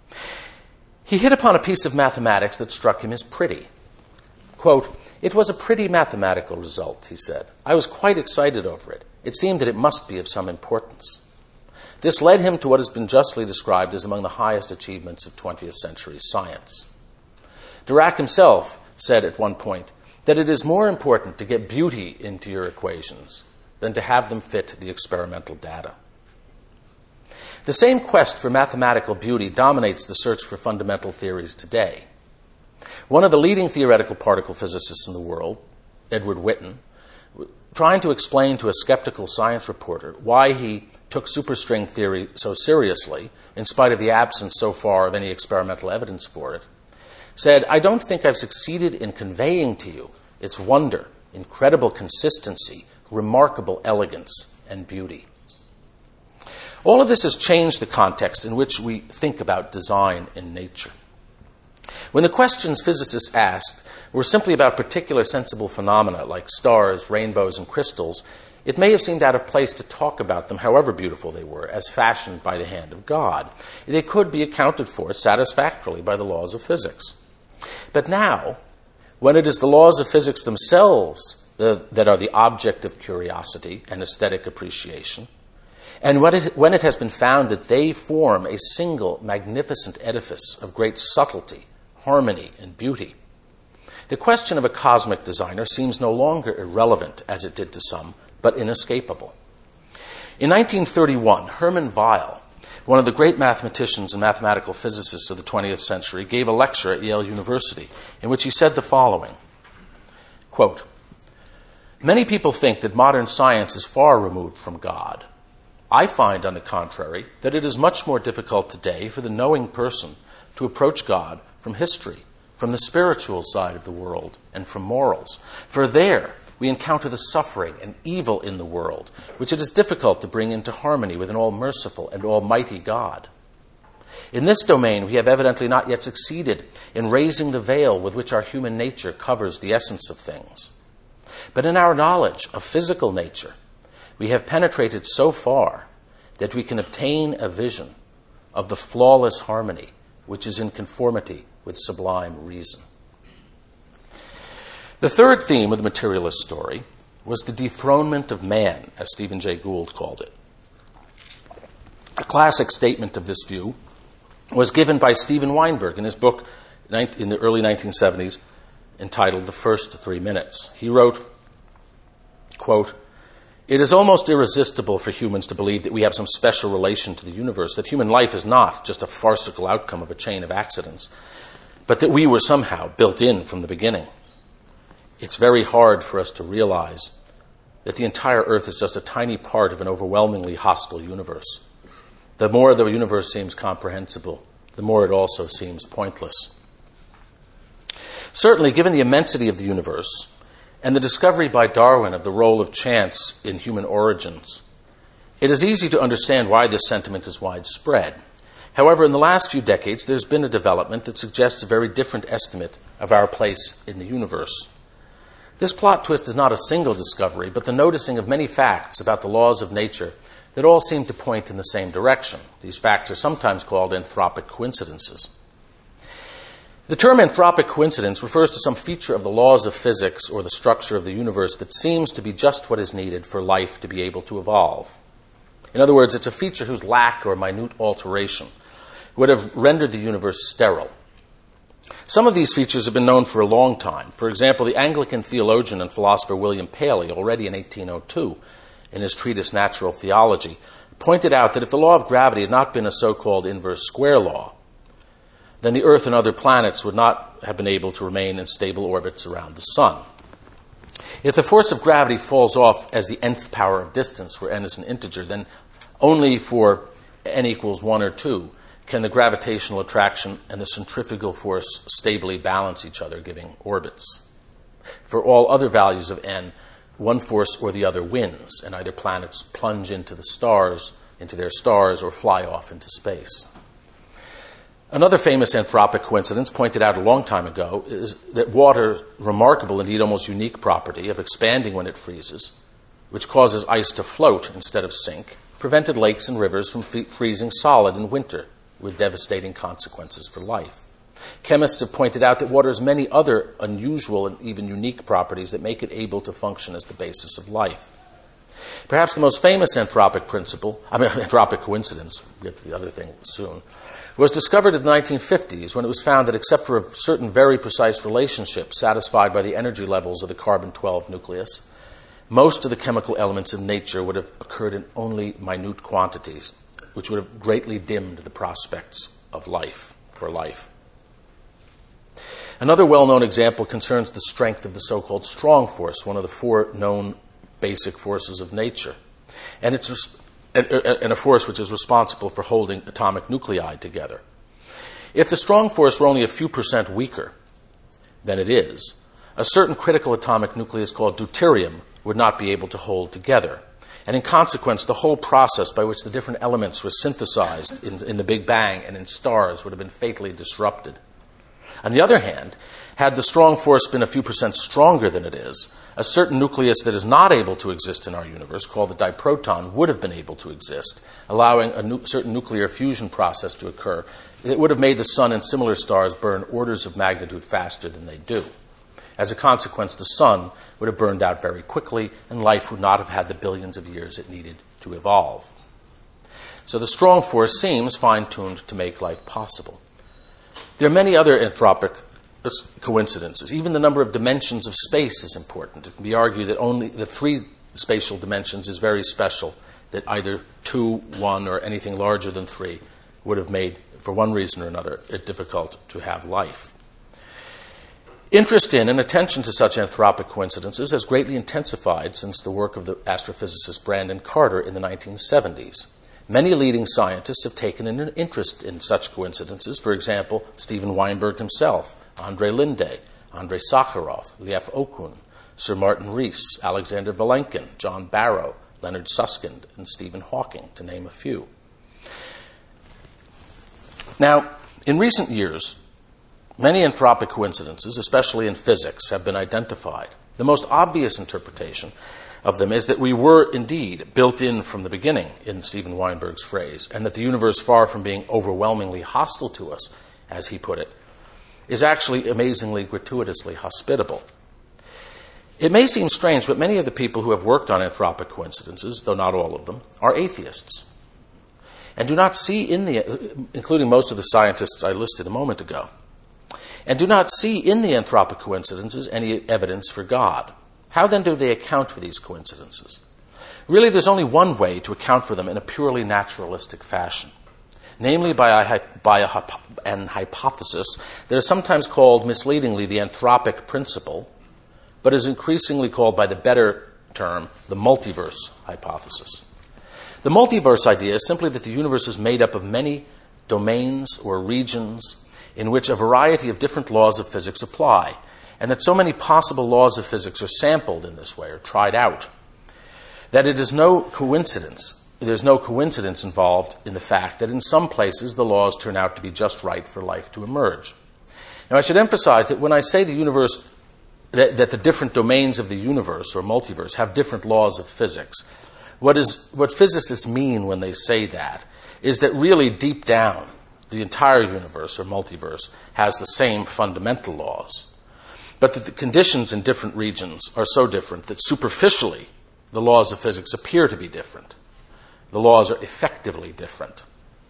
He hit upon a piece of mathematics that struck him as pretty. Quote, "It was a pretty mathematical result," he said. "I was quite excited over it. It seemed that it must be of some importance." This led him to what has been justly described as among the highest achievements of 20th century science. Dirac himself said at one point that it is more important to get beauty into your equations than to have them fit the experimental data. The same quest for mathematical beauty dominates the search for fundamental theories today. One of the leading theoretical particle physicists in the world, Edward Witten, trying to explain to a skeptical science reporter why he took superstring theory so seriously, in spite of the absence so far of any experimental evidence for it, said, "I don't think I've succeeded in conveying to you its wonder, incredible consistency, remarkable elegance, and beauty." All of this has changed the context in which we think about design in nature. When the questions physicists asked were simply about particular sensible phenomena like stars, rainbows, and crystals, it may have seemed out of place to talk about them, however beautiful they were, as fashioned by the hand of God. They could be accounted for satisfactorily by the laws of physics. But now, when it is the laws of physics themselves that are the object of curiosity and aesthetic appreciation, and when it has been found that they form a single magnificent edifice of great subtlety, harmony, and beauty, the question of a cosmic designer seems no longer irrelevant, as it did to some, but inescapable. In 1931, Hermann Weyl, one of the great mathematicians and mathematical physicists of the 20th century, gave a lecture at Yale University in which he said the following, quote, "Many people think that modern science is far removed from God. I find, on the contrary, that it is much more difficult today for the knowing person to approach God from history, from the spiritual side of the world, and from morals. For there we encounter the suffering and evil in the world, which it is difficult to bring into harmony with an all-merciful and almighty God. In this domain, we have evidently not yet succeeded in raising the veil with which our human nature covers the essence of things. But in our knowledge of physical nature, we have penetrated so far that we can obtain a vision of the flawless harmony which is in conformity with sublime reason." The third theme of the materialist story was the dethronement of man, as Stephen Jay Gould called it. A classic statement of this view was given by Steven Weinberg in his book in the early 1970s entitled The First 3 Minutes. He wrote, quote, "It is almost irresistible for humans to believe that we have some special relation to the universe, that human life is not just a farcical outcome of a chain of accidents, but that we were somehow built in from the beginning. It's very hard for us to realize that the entire Earth is just a tiny part of an overwhelmingly hostile universe. The more the universe seems comprehensible, the more it also seems pointless." Certainly, given the immensity of the universe and the discovery by Darwin of the role of chance in human origins, it is easy to understand why this sentiment is widespread. However, in the last few decades, there's been a development that suggests a very different estimate of our place in the universe. This plot twist is not a single discovery, but the noticing of many facts about the laws of nature that all seem to point in the same direction. These facts are sometimes called anthropic coincidences. The term anthropic coincidence refers to some feature of the laws of physics or the structure of the universe that seems to be just what is needed for life to be able to evolve. In other words, it's a feature whose lack or minute alteration would have rendered the universe sterile. Some of these features have been known for a long time. For example, the Anglican theologian and philosopher William Paley, already in 1802, in his treatise Natural Theology, pointed out that if the law of gravity had not been a so-called inverse square law, then the Earth and other planets would not have been able to remain in stable orbits around the Sun. If the force of gravity falls off as the nth power of distance, where n is an integer, then only for n equals 1 or 2 can the gravitational attraction and the centrifugal force stably balance each other, giving orbits. For all other values of n, one force or the other wins, and either planets plunge into their stars, or fly off into space. Another famous anthropic coincidence pointed out a long time ago is that water's remarkable, indeed almost unique property of expanding when it freezes, which causes ice to float instead of sink, prevented lakes and rivers from freezing solid in winter, with devastating consequences for life. Chemists have pointed out that water has many other unusual and even unique properties that make it able to function as the basis of life. Perhaps the most famous anthropic coincidence, we'll get to the other thing soon, was discovered in the 1950s when it was found that except for a certain very precise relationship satisfied by the energy levels of the carbon-12 nucleus, most of the chemical elements of nature would have occurred in only minute quantities, which would have greatly dimmed the prospects of life, for life. Another well-known example concerns the strength of the so-called strong force, one of the four known basic forces of nature, and a force which is responsible for holding atomic nuclei together. If the strong force were only a few percent weaker than it is, a certain critical atomic nucleus called deuterium would not be able to hold together. And in consequence, the whole process by which the different elements were synthesized in the Big Bang and in stars would have been fatally disrupted. On the other hand, had the strong force been a few percent stronger than it is, a certain nucleus that is not able to exist in our universe, called the diproton, would have been able to exist, allowing a certain nuclear fusion process to occur. It would have made the Sun and similar stars burn orders of magnitude faster than they do. As a consequence, the Sun would have burned out very quickly, and life would not have had the billions of years it needed to evolve. So the strong force seems fine-tuned to make life possible. There are many other anthropic coincidences. Even the number of dimensions of space is important. It can be argued that only the 3 spatial dimensions is very special, that either 2, 1, or anything larger than 3 would have made, for one reason or another, it difficult to have life. Interest in and attention to such anthropic coincidences has greatly intensified since the work of the astrophysicist Brandon Carter in the 1970s. Many leading scientists have taken an interest in such coincidences. For example, Steven Weinberg himself, Andrei Linde, Andrei Sakharov, Lev Okun, Sir Martin Rees, Alexander Vilenkin, John Barrow, Leonard Susskind, and Stephen Hawking, to name a few. Now, in recent years, many anthropic coincidences, especially in physics, have been identified. The most obvious interpretation of them is that we were indeed built in from the beginning, in Steven Weinberg's phrase, and that the universe, far from being overwhelmingly hostile to us, as he put it, is actually amazingly gratuitously hospitable. It may seem strange, but many of the people who have worked on anthropic coincidences, though not all of them, are atheists, and do not see including most of the scientists I listed a moment ago, and do not see in the anthropic coincidences any evidence for God. How then do they account for these coincidences? Really, there's only one way to account for them in a purely naturalistic fashion, namely by an hypothesis that is sometimes called misleadingly the anthropic principle, but is increasingly called by the better term the multiverse hypothesis. The multiverse idea is simply that the universe is made up of many domains or regions in which a variety of different laws of physics apply, and that so many possible laws of physics are sampled in this way, or tried out, that it is no coincidence. There's no coincidence involved in the fact that in some places the laws turn out to be just right for life to emerge. Now, I should emphasize that when I say the universe, that the different domains of the universe, or multiverse, have different laws of physics, what physicists mean when they say that is that really deep down, the entire universe or multiverse has the same fundamental laws, but that the conditions in different regions are so different that superficially the laws of physics appear to be different. The laws are effectively different,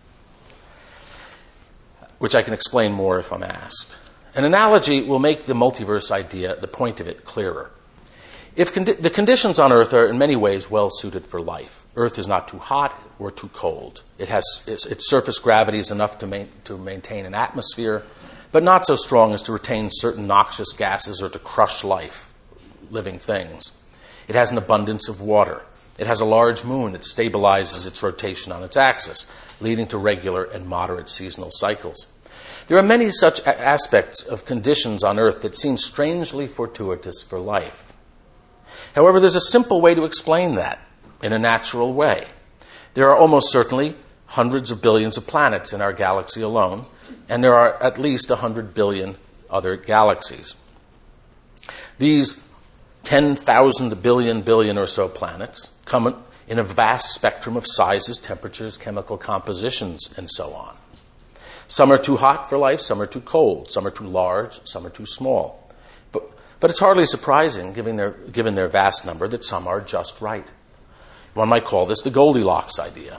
which I can explain more if I'm asked. An analogy will make the multiverse idea, the point of it, clearer. If the conditions on Earth are in many ways well suited for life. Earth is not too hot or too cold. Its surface gravity is enough to maintain an atmosphere, but not so strong as to retain certain noxious gases or to crush living things. It has an abundance of water. It has a large moon that stabilizes its rotation on its axis, leading to regular and moderate seasonal cycles. There are many such aspects of conditions on Earth that seem strangely fortuitous for life. However, there's a simple way to explain that in a natural way. There are almost certainly hundreds of billions of planets in our galaxy alone, and there are at least 100 billion other galaxies. These 10,000 billion or so planets come in a vast spectrum of sizes, temperatures, chemical compositions, and so on. Some are too hot for life, some are too cold, some are too large, some are too small. But it's hardly surprising, given their vast number, that some are just right. One might call this the Goldilocks idea.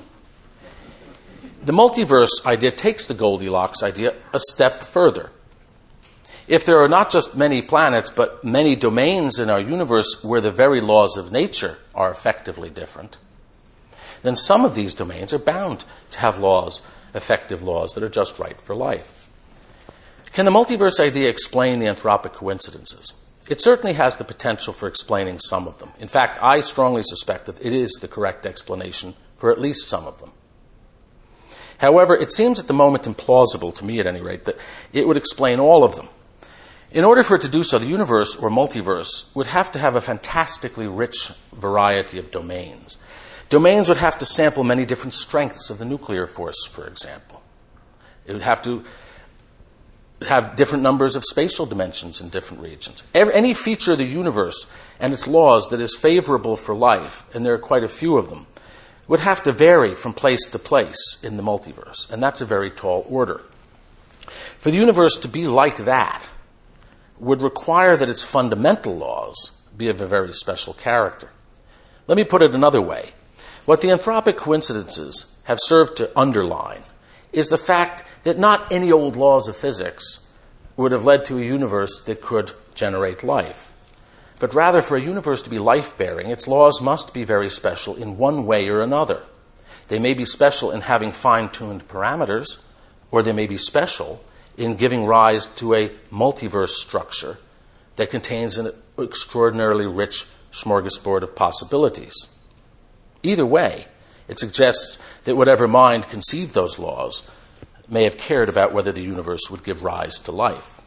The multiverse idea takes the Goldilocks idea a step further. If there are not just many planets, but many domains in our universe where the very laws of nature are effectively different, then some of these domains are bound to have effective laws that are just right for life. Can the multiverse idea explain the anthropic coincidences? It certainly has the potential for explaining some of them. In fact, I strongly suspect that it is the correct explanation for at least some of them. However, it seems at the moment implausible, to me at any rate, that it would explain all of them. In order for it to do so, the universe or multiverse would have to have a fantastically rich variety of domains. Domains would have to sample many different strengths of the nuclear force, for example. It would have to have different numbers of spatial dimensions in different regions. Any feature of the universe and its laws that is favorable for life, and there are quite a few of them, would have to vary from place to place in the multiverse, and that's a very tall order. For the universe to be like that would require that its fundamental laws be of a very special character. Let me put it another way. What the anthropic coincidences have served to underline is the fact that not any old laws of physics would have led to a universe that could generate life. But rather, for a universe to be life-bearing, its laws must be very special in one way or another. They may be special in having fine-tuned parameters, or they may be special in giving rise to a multiverse structure that contains an extraordinarily rich smorgasbord of possibilities. Either way, it suggests that whatever mind conceived those laws may have cared about whether the universe would give rise to life.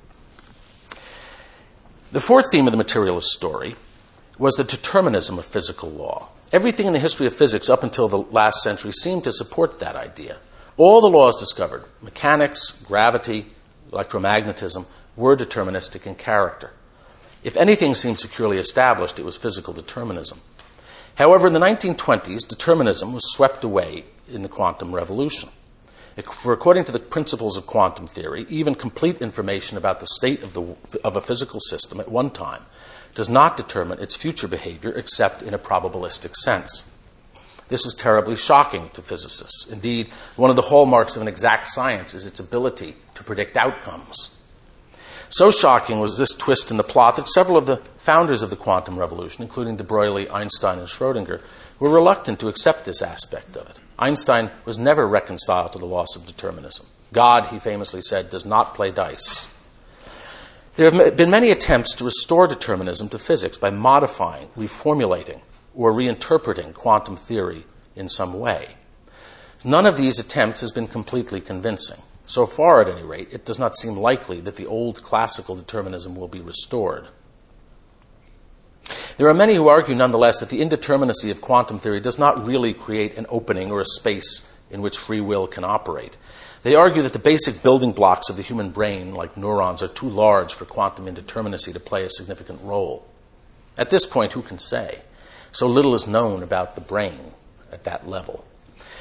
The fourth theme of the materialist story was the determinism of physical law. Everything in the history of physics up until the last century seemed to support that idea. All the laws discovered, mechanics, gravity, electromagnetism, were deterministic in character. If anything seemed securely established, it was physical determinism. However, in the 1920s, determinism was swept away in the quantum revolution. For according to the principles of quantum theory, even complete information about the state of a physical system at one time does not determine its future behavior except in a probabilistic sense. This was terribly shocking to physicists. Indeed, one of the hallmarks of an exact science is its ability to predict outcomes. So shocking was this twist in the plot that several of the founders of the quantum revolution, including de Broglie, Einstein, and Schrödinger, were reluctant to accept this aspect of it. Einstein was never reconciled to the loss of determinism. God, he famously said, does not play dice. There have been many attempts to restore determinism to physics by modifying, reformulating, or reinterpreting quantum theory in some way. None of these attempts has been completely convincing. So far, at any rate, it does not seem likely that the old classical determinism will be restored. There are many who argue, nonetheless, that the indeterminacy of quantum theory does not really create an opening or a space in which free will can operate. They argue that the basic building blocks of the human brain, like neurons, are too large for quantum indeterminacy to play a significant role. At this point, who can say? So little is known about the brain at that level.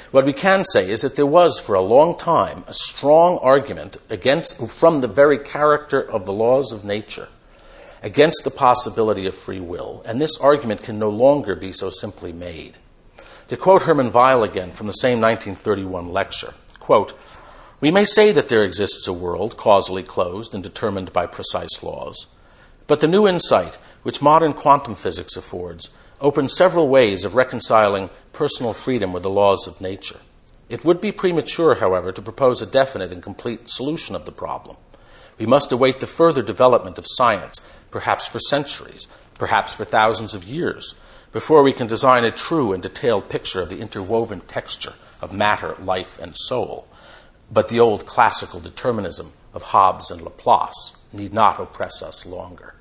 What we can say is that there was, for a long time, a strong argument from the very character of the laws of nature against the possibility of free will, and this argument can no longer be so simply made. To quote Hermann Weyl again from the same 1931 lecture, quote, "We may say that there exists a world causally closed and determined by precise laws, but the new insight which modern quantum physics affords opens several ways of reconciling personal freedom with the laws of nature. It would be premature, however, to propose a definite and complete solution of the problem. We must await the further development of science, perhaps for centuries, perhaps for thousands of years, before we can design a true and detailed picture of the interwoven texture of matter, life, and soul. But the old classical determinism of Hobbes and Laplace need not oppress us longer."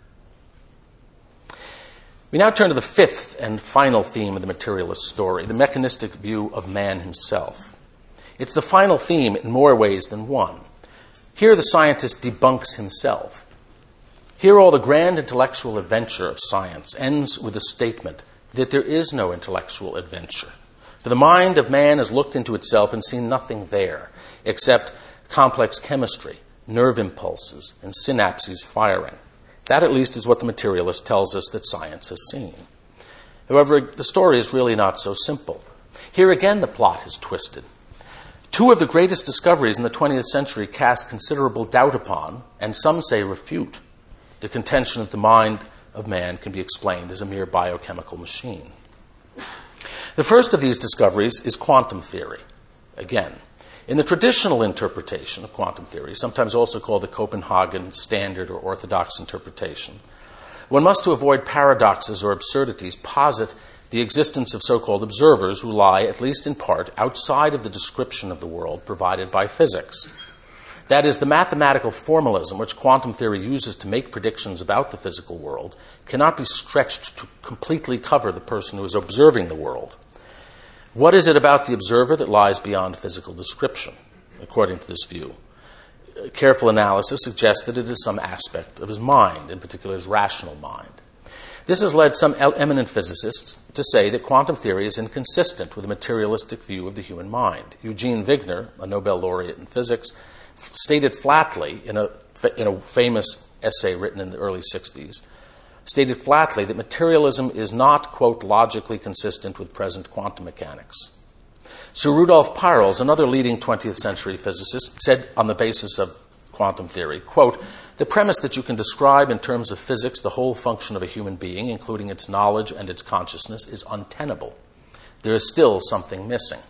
We now turn to the fifth and final theme of the materialist story, the mechanistic view of man himself. It's the final theme in more ways than one. Here the scientist debunks himself. Here all the grand intellectual adventure of science ends with a statement that there is no intellectual adventure. For the mind of man has looked into itself and seen nothing there except complex chemistry, nerve impulses, and synapses firing. That, at least, is what the materialist tells us that science has seen. However, the story is really not so simple. Here again the plot is twisted. Two of the greatest discoveries in the 20th century cast considerable doubt upon, and some say refute, the contention that the mind of man can be explained as a mere biochemical machine. The first of these discoveries is quantum theory. Again, in the traditional interpretation of quantum theory, sometimes also called the Copenhagen standard or orthodox interpretation, one must, to avoid paradoxes or absurdities, posit the existence of so-called observers who lie, at least in part, outside of the description of the world provided by physics. That is, the mathematical formalism which quantum theory uses to make predictions about the physical world cannot be stretched to completely cover the person who is observing the world. What is it about the observer that lies beyond physical description, according to this view? Careful analysis suggests that it is some aspect of his mind, in particular his rational mind. This has led some eminent physicists to say that quantum theory is inconsistent with a materialistic view of the human mind. Eugene Wigner, a Nobel laureate in physics, stated flatly in a famous essay written in the early 60s, stated flatly that materialism is not, quote, logically consistent with present quantum mechanics. Sir Rudolf Peierls, another leading 20th century physicist, said on the basis of quantum theory, quote, "The premise that you can describe in terms of physics the whole function of a human being, including its knowledge and its consciousness, is untenable. There is still something missing."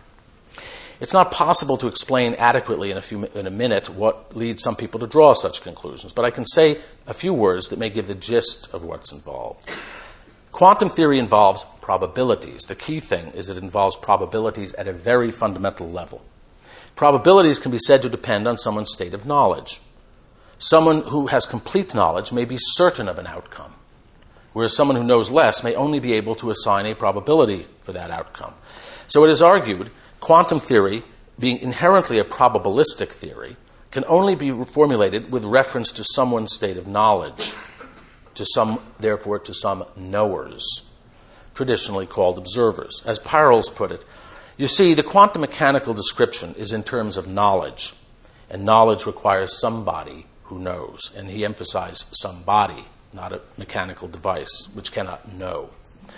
It's not possible to explain adequately in a minute what leads some people to draw such conclusions, but I can say a few words that may give the gist of what's involved. Quantum theory involves probabilities. The key thing is it involves probabilities at a very fundamental level. Probabilities can be said to depend on someone's state of knowledge. Someone who has complete knowledge may be certain of an outcome, whereas someone who knows less may only be able to assign a probability for that outcome. So it is argued quantum theory, being inherently a probabilistic theory, can only be formulated with reference to someone's state of knowledge, therefore to some knowers, traditionally called observers. As Peierls put it, you see, the quantum mechanical description is in terms of knowledge, and knowledge requires somebody who knows. And he emphasized somebody, not a mechanical device, which cannot know.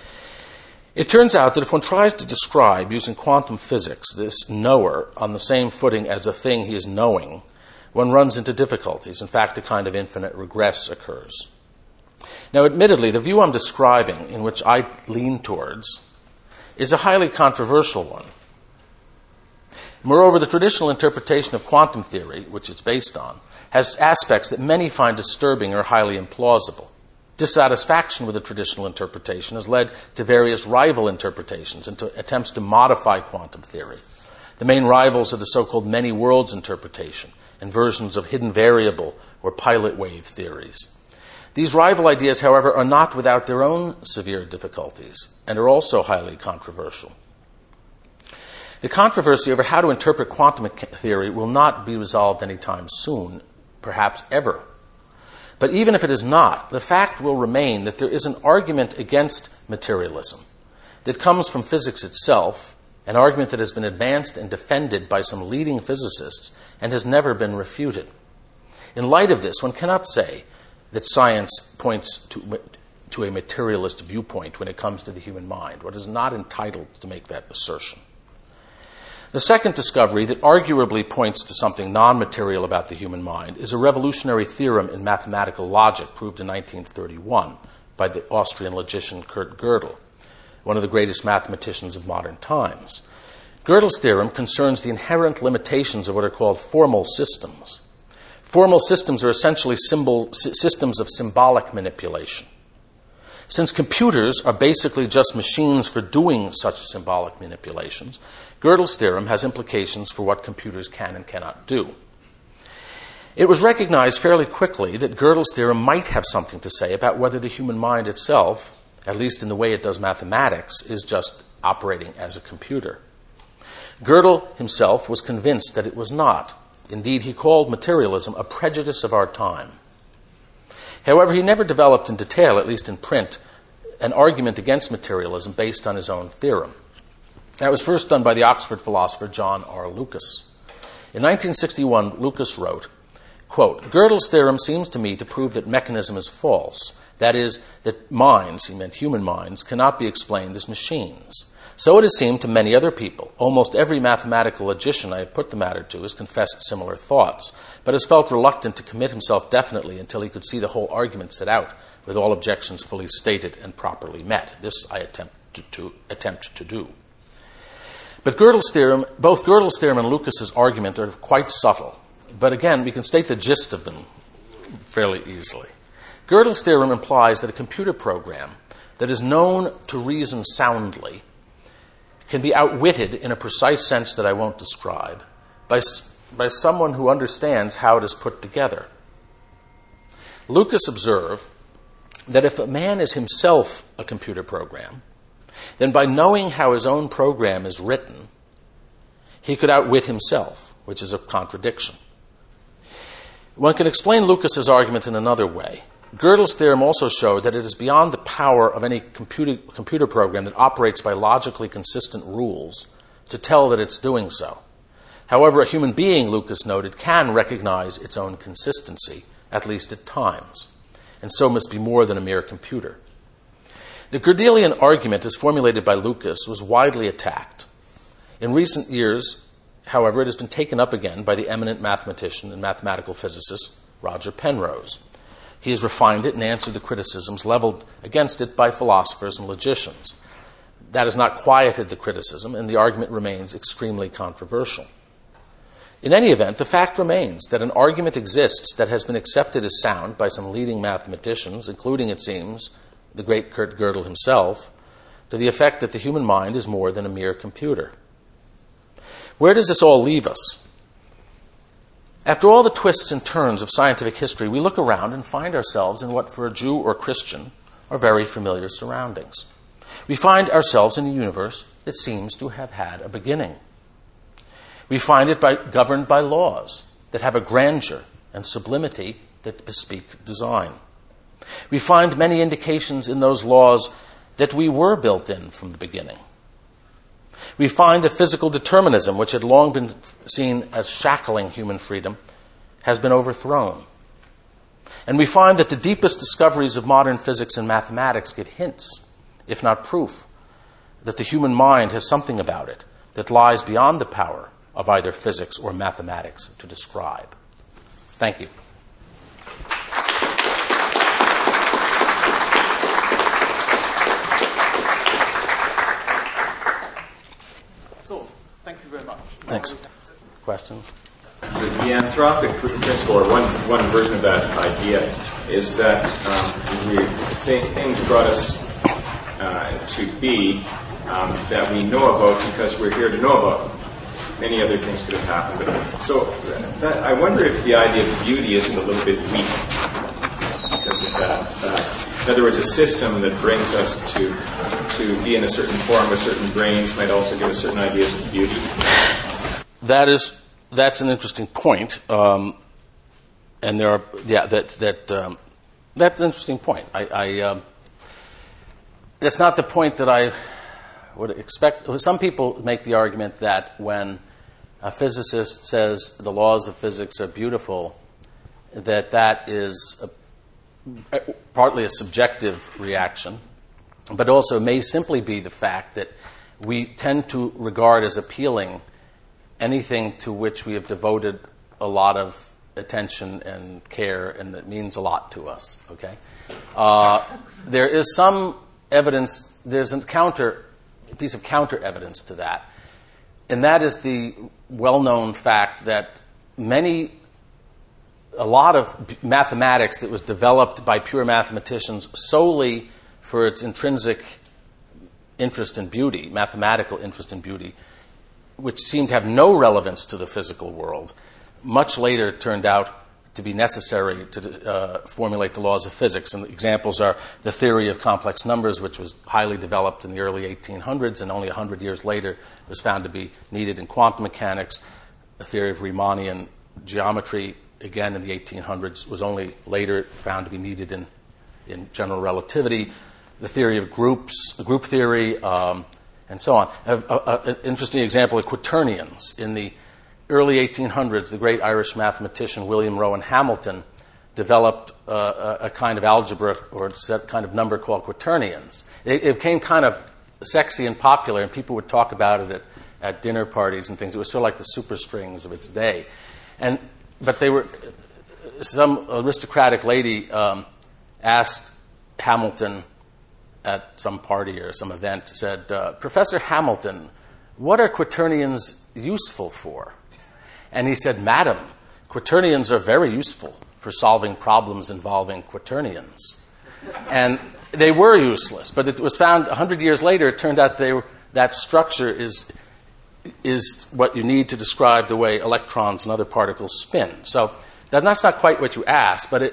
It turns out that if one tries to describe, using quantum physics, this knower on the same footing as a thing he is knowing, one runs into difficulties. In fact, a kind of infinite regress occurs. Now, admittedly, the view I'm describing, in which I lean towards, is a highly controversial one. Moreover, the traditional interpretation of quantum theory, which it's based on, has aspects that many find disturbing or highly implausible. Dissatisfaction with the traditional interpretation has led to various rival interpretations and to attempts to modify quantum theory. The main rivals are the so-called many worlds interpretation and versions of hidden variable or pilot wave theories. These rival ideas, however, are not without their own severe difficulties and are also highly controversial. The controversy over how to interpret quantum theory will not be resolved anytime soon, perhaps ever. But even if it is not, the fact will remain that there is an argument against materialism that comes from physics itself an argument that has been advanced and defended by some leading physicists and has never been refuted. In light of this, one cannot say that science points to a materialist viewpoint when it comes to the human mind. One is not entitled to make that assertion. The second discovery that arguably points to something non-material about the human mind is a revolutionary theorem in mathematical logic proved in 1931 by the Austrian logician Kurt Gödel, one of the greatest mathematicians of modern times. Gödel's theorem concerns the inherent limitations of what are called formal systems. Formal systems are essentially systems of symbolic manipulation. Since computers are basically just machines for doing such symbolic manipulations, Gödel's theorem has implications for what computers can and cannot do. It was recognized fairly quickly that Gödel's theorem might have something to say about whether the human mind itself, at least in the way it does mathematics, is just operating as a computer. Gödel himself was convinced that it was not. Indeed, he called materialism a prejudice of our time. However, he never developed in detail, at least in print, an argument against materialism based on his own theorem. That was first done by the Oxford philosopher John R. Lucas. In 1961, Lucas wrote, quote, "Gödel's theorem seems to me to prove that mechanism is false. That is, that minds," he meant human minds, "cannot be explained as machines. So it has seemed to many other people. Almost every mathematical logician I have put the matter to has confessed similar thoughts, but has felt reluctant to commit himself definitely until he could see the whole argument set out, with all objections fully stated and properly met. This I attempt to do." But both Gödel's theorem and Lucas's argument are quite subtle. But again, we can state the gist of them fairly easily. Gödel's theorem implies that a computer program that is known to reason soundly can be outwitted in a precise sense that I won't describe by someone who understands how it is put together. Lucas observed that if a man is himself a computer program, then by knowing how his own program is written, he could outwit himself, which is a contradiction. One can explain Lucas's argument in another way. Gödel's theorem also showed that it is beyond the power of any computer program that operates by logically consistent rules to tell that it's doing so. However, a human being, Lucas noted, can recognize its own consistency, at least at times, and so must be more than a mere computer. The Gödelian argument, as formulated by Lucas, was widely attacked. In recent years, however, it has been taken up again by the eminent mathematician and mathematical physicist Roger Penrose. He has refined it and answered the criticisms leveled against it by philosophers and logicians. That has not quieted the criticism, and the argument remains extremely controversial. In any event, the fact remains that an argument exists that has been accepted as sound by some leading mathematicians, including, it seems, the great Kurt Gödel himself, to the effect that the human mind is more than a mere computer. Where does this all leave us? After all the twists and turns of scientific history, we look around and find ourselves in what, for a Jew or Christian, are very familiar surroundings. We find ourselves in a universe that seems to have had a beginning. We find it governed by laws that have a grandeur and sublimity that bespeak design. We find many indications in those laws that we were built in from the beginning. We find that physical determinism, which had long been seen as shackling human freedom, has been overthrown. And we find that the deepest discoveries of modern physics and mathematics give hints, if not proof, that the human mind has something about it that lies beyond the power of either physics or mathematics to describe. Thank you. Thank you very much. Thanks. Questions? The anthropic principle, or one version of that idea, is that things brought us to be that we know about because we're here to know about them. Many other things could have happened. I wonder if the idea of beauty isn't a little bit weak because of that. In other words, a system that brings us to be in a certain form with certain brains might also give us certain ideas of beauty. That's an interesting point, and there are that's an interesting point. That's not the point that would expect. Some people make the argument that when a physicist says the laws of physics are beautiful, that is partly a subjective reaction, but also may simply be the fact that we tend to regard as appealing anything to which we have devoted a lot of attention and care, and that means a lot to us. Okay, there is some evidence. There's a piece of counter evidence to that, and that is the well-known fact that a lot of mathematics that was developed by pure mathematicians solely for its intrinsic interest in beauty, mathematical interest in beauty, which seemed to have no relevance to the physical world, much later turned out to be necessary to formulate the laws of physics. And examples are the theory of complex numbers, which was highly developed in the early 1800s, and only 100 years later was found to be needed in quantum mechanics. The theory of Riemannian geometry, again in the 1800s, was only later found to be needed in general relativity. The theory of groups, the group theory, and so on. An interesting example of quaternions. In the early 1800s, the great Irish mathematician William Rowan Hamilton developed a kind of algebra or a kind of number called quaternions. It became kind of sexy and popular, and people would talk about it at dinner parties and things. It was sort of like the superstrings of its day. But they were, some aristocratic lady asked Hamilton at some party or some event, said, "Professor Hamilton, what are quaternions useful for?" And he said, "Madam, quaternions are very useful for solving problems involving quaternions." And they were useless, but it was found 100 years later, it turned out that structure is what you need to describe the way electrons and other particles spin. So that's not quite what you asked, but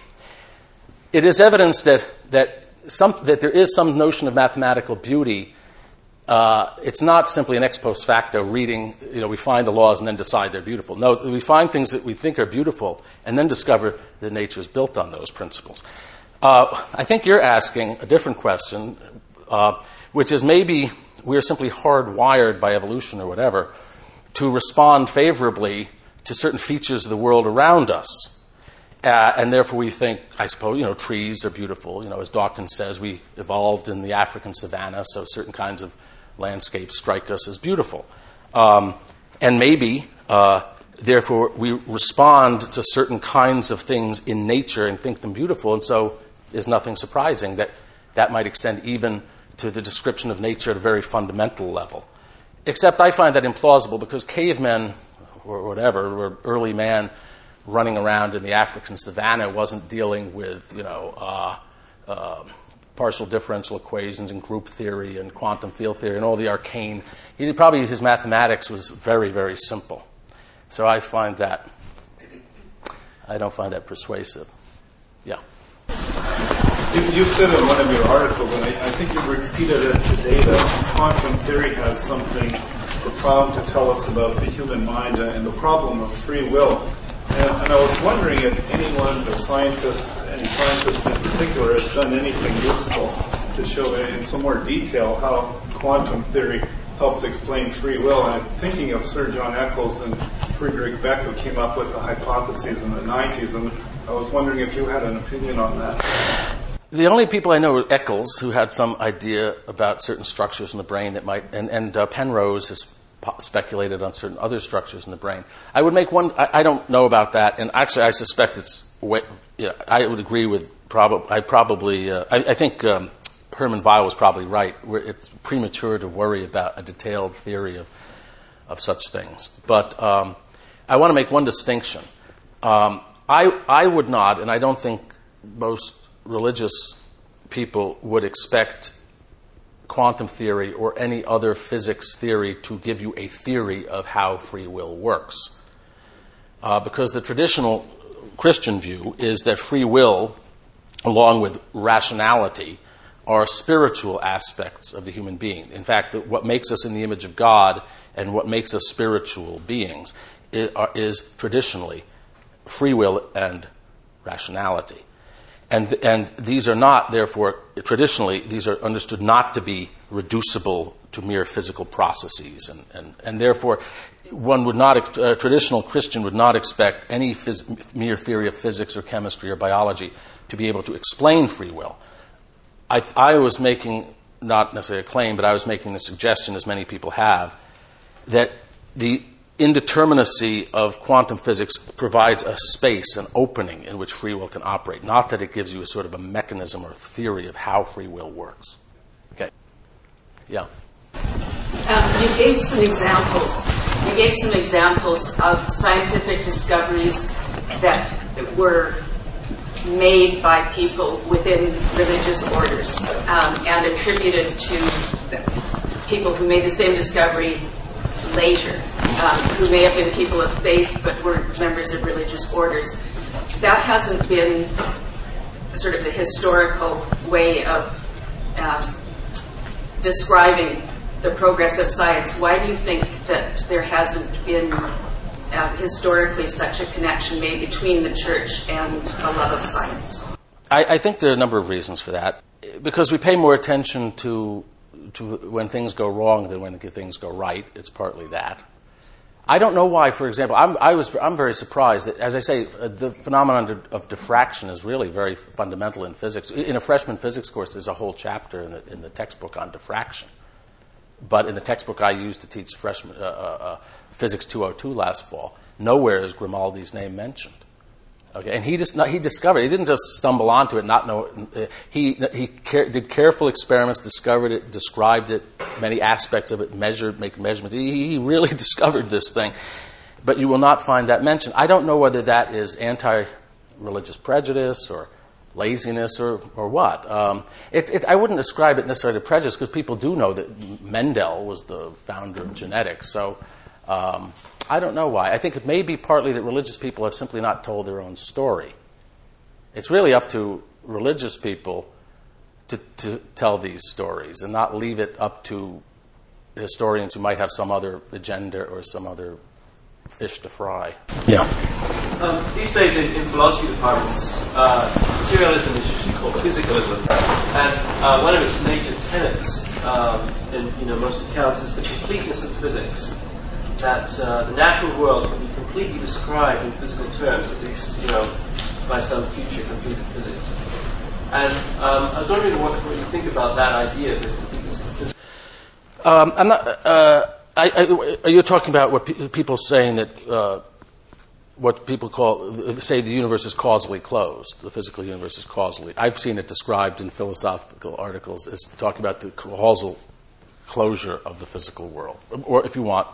it is evidence that there is some notion of mathematical beauty. It's not simply an ex post facto reading, we find the laws and then decide they're beautiful. No, we find things that we think are beautiful and then discover that nature is built on those principles. I think you're asking a different question, which is maybe we're simply hardwired by evolution or whatever to respond favorably to certain features of the world around us. And therefore we think, I suppose, trees are beautiful. As Dawkins says, we evolved in the African savanna, so certain kinds of landscapes strike us as beautiful. And maybe, therefore, we respond to certain kinds of things in nature and think them beautiful, and so there's nothing surprising that might extend even to the description of nature at a very fundamental level. Except I find that implausible because cavemen, or whatever, or early man running around in the African savanna wasn't dealing with, partial differential equations and group theory and quantum field theory and all the arcane. His mathematics was very, very simple. So I don't find that persuasive. Yeah. You said in one of your articles, and I think you've repeated it today, that quantum theory has something profound to tell us about the human mind and the problem of free will. And I was wondering if any scientist in particular, has done anything useful to show in some more detail how quantum theory helps explain free will. And I'm thinking of Sir John Eccles and Friedrich Beck, who came up with the hypotheses in the 90s, and I was wondering if you had an opinion on that. The only people I know are Eccles, who had some idea about certain structures in the brain that might, and Penrose has speculated on certain other structures in the brain. I would make one. I don't know about that, and actually, I suspect it's. I would agree with. I think Hermann Weyl was probably right. It's premature to worry about a detailed theory of such things. But I want to make one distinction. I would not, and I don't think most religious people would expect quantum theory or any other physics theory to give you a theory of how free will works. Because the traditional Christian view is that free will, along with rationality, are spiritual aspects of the human being. In fact, what makes us in the image of God and what makes us spiritual beings is traditionally free will and rationality. And these are not, therefore, traditionally, these are understood not to be reducible to mere physical processes. And therefore, a traditional Christian would not expect any mere theory of physics or chemistry or biology to be able to explain free will. I was making, not necessarily a claim, but I was making the suggestion, as many people have, that the indeterminacy of quantum physics provides a space, an opening in which free will can operate, not that it gives you a sort of a mechanism or theory of how free will works. Okay. Yeah. You gave some examples. You gave some examples of scientific discoveries that were made by people within religious orders and attributed to people who made the same discovery later, who may have been people of faith but were members of religious orders. That hasn't been sort of the historical way of describing the progress of science. Why do you think that there hasn't been historically such a connection made between the church and a love of science? I think there are a number of reasons for that. Because we pay more attention to when things go wrong than when things go right. It's partly that. I don't know why, for example, I'm very surprised that, as I say, the phenomenon of diffraction is really very fundamental in physics. In a freshman physics course, there's a whole chapter in the textbook on diffraction. But in the textbook I used to teach freshman Physics 202 last fall, nowhere is Grimaldi's name mentioned. Okay, and he discovered it. He didn't just stumble onto it, not know it. He did careful experiments, discovered it, described it, many aspects of it, make measurements. He really discovered this thing. But you will not find that mentioned. I don't know whether that is anti-religious prejudice or laziness or what. I wouldn't ascribe it necessarily to prejudice, because people do know that Mendel was the founder of genetics. So I don't know why. I think it may be partly that religious people have simply not told their own story. It's really up to religious people to tell these stories and not leave it up to historians who might have some other agenda or some other fish to fry. Yeah. These days in philosophy departments, materialism is usually called physicalism, and one of its major tenets in most accounts is the completeness of physics. That the natural world can be completely described in physical terms, at least by some future computer physicist. And I was wondering what you think about that idea of the completeness of physics. I'm not. Are you talking about what people saying that what people say the universe is causally closed? The physical universe is causally. I've seen it described in philosophical articles as talking about the causal closure of the physical world, or if you want.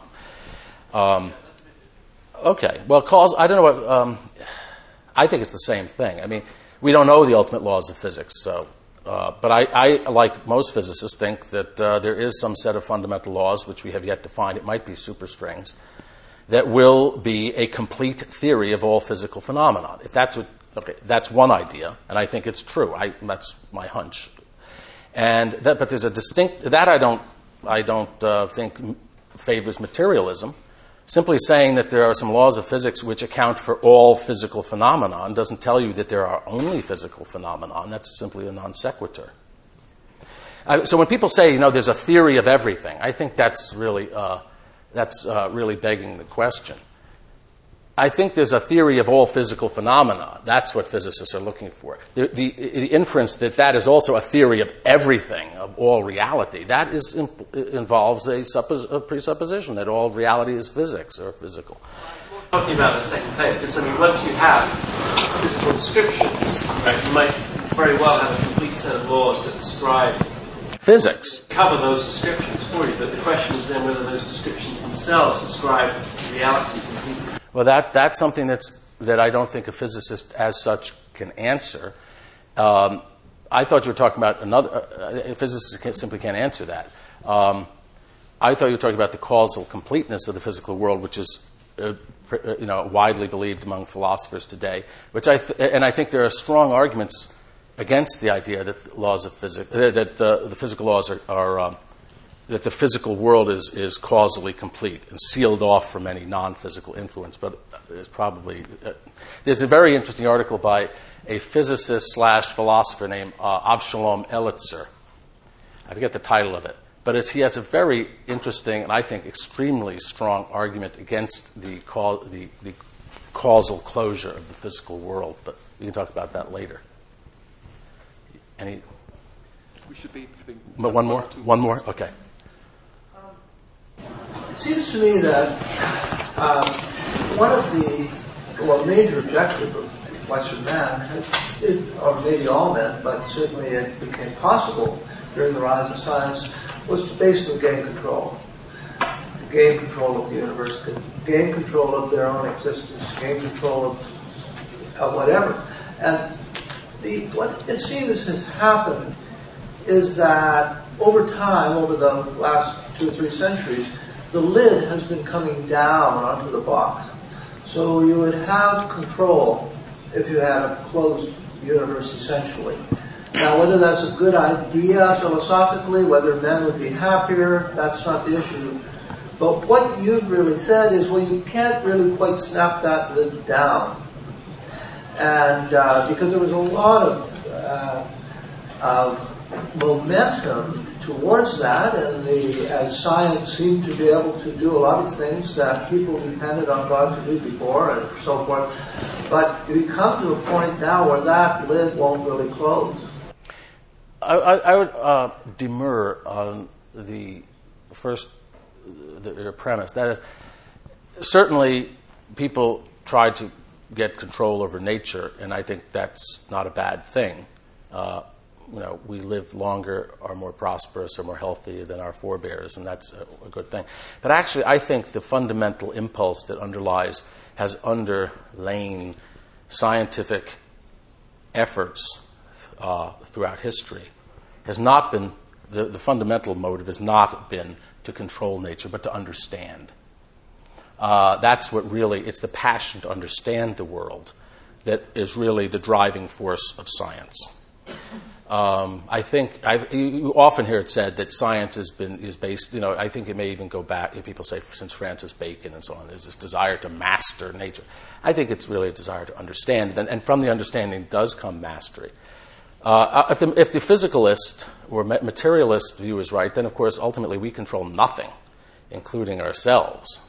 Okay. Well, I don't know what. I think it's the same thing. I mean, we don't know the ultimate laws of physics, so. But I, like most physicists, think that there is some set of fundamental laws which we have yet to find. It might be superstrings that will be a complete theory of all physical phenomena. If that's that's one idea, and I think it's true. That's my hunch. But there's a distinct that I don't think favors materialism. Simply saying that there are some laws of physics which account for all physical phenomenon doesn't tell you that there are only physical phenomenon. That's simply a non sequitur. So when people say, there's a theory of everything, I think that's really begging the question. I think there's a theory of all physical phenomena. That's what physicists are looking for. The inference that is also a theory of everything, of all reality, that involves a presupposition that all reality is physics or physical. I'm talking about the second claim, because once you have physical descriptions, you might very well have a complete set of laws that describe physics. Cover those descriptions for you, but the question is then whether those descriptions themselves describe reality completely. Well, that's something that I don't think a physicist as such can answer. I thought you were talking about a physicist simply can't answer that. I thought you were talking about the causal completeness of the physical world, which is widely believed among philosophers today. And I think there are strong arguments against the idea that the laws of physics, that the physical laws are that the physical world is causally complete and sealed off from any non-physical influence. But there's a very interesting article by a physicist/philosopher named Avshalom Elitzer. I forget the title of it, but he has a very interesting and I think extremely strong argument against the causal closure of the physical world. But we can talk about that later. We should be having one more? One more? Okay. It seems to me that one of the major objectives of Western man, or maybe all men, but certainly it became possible during the rise of science, was to basically gain control. To gain control of the universe, to gain control of their own existence, gain control of whatever. And what it seems has happened is that over time, over the last 2 or 3 centuries, the lid has been coming down onto the box. So you would have control if you had a closed universe, essentially. Now, whether that's a good idea philosophically, whether men would be happier, that's not the issue. But what you've really said is, well, you can't really quite snap that lid down. And because there was a lot of momentum towards that, and as science seemed to be able to do a lot of things that people depended on God to do before and so forth. But we come to a point now where that lid won't really close. I would demur on the premise. That is, certainly people try to get control over nature, and I think that's not a bad thing. We live longer, are more prosperous, are more healthy than our forebears, and that's a good thing. But actually, I think the fundamental impulse that has underlain scientific efforts throughout history has not been, the fundamental motive has not been to control nature, but to understand. That's what really, it's the passion to understand the world that is really the driving force of science. I think you often hear it said that science is based. I think it may even go back. People say since Francis Bacon and so on. There's this desire to master nature. I think it's really a desire to understand, and from the understanding does come mastery. If the physicalist or materialist view is right, then of course ultimately we control nothing, including ourselves.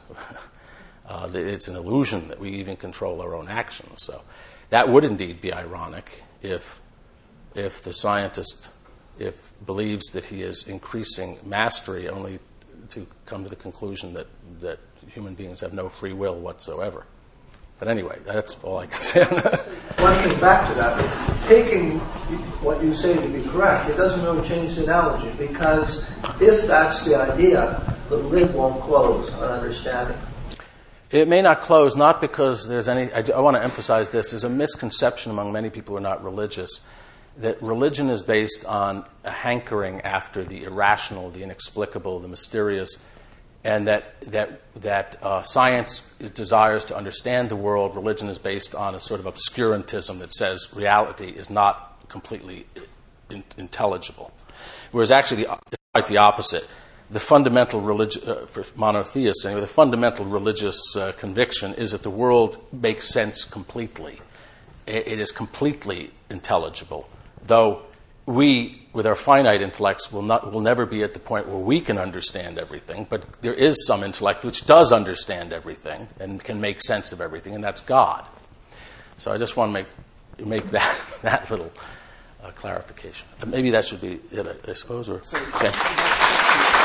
It's an illusion that we even control our own actions. So that would indeed be ironic if the scientist believes that he is increasing mastery only to come to the conclusion that human beings have no free will whatsoever. But anyway, that's all I can say on that. One thing back to that, taking what you say to be correct, it doesn't really change the analogy, because if that's the idea, the lid won't close on understanding. It may not close, not because there's any... I want to emphasize this. There's a misconception among many people who are not religious that religion is based on a hankering after the irrational, the inexplicable, the mysterious, and that science desires to understand the world. Religion is based on a sort of obscurantism that says reality is not completely intelligible. Whereas actually it's quite the opposite. The fundamental for monotheists, anyway, the fundamental religious conviction is that the world makes sense completely. It is completely intelligible, though we, with our finite intellects, will never be at the point where we can understand everything. But there is some intellect which does understand everything and can make sense of everything, and that's God. So I just want to make that little clarification. Maybe that should be it, I suppose. Okay.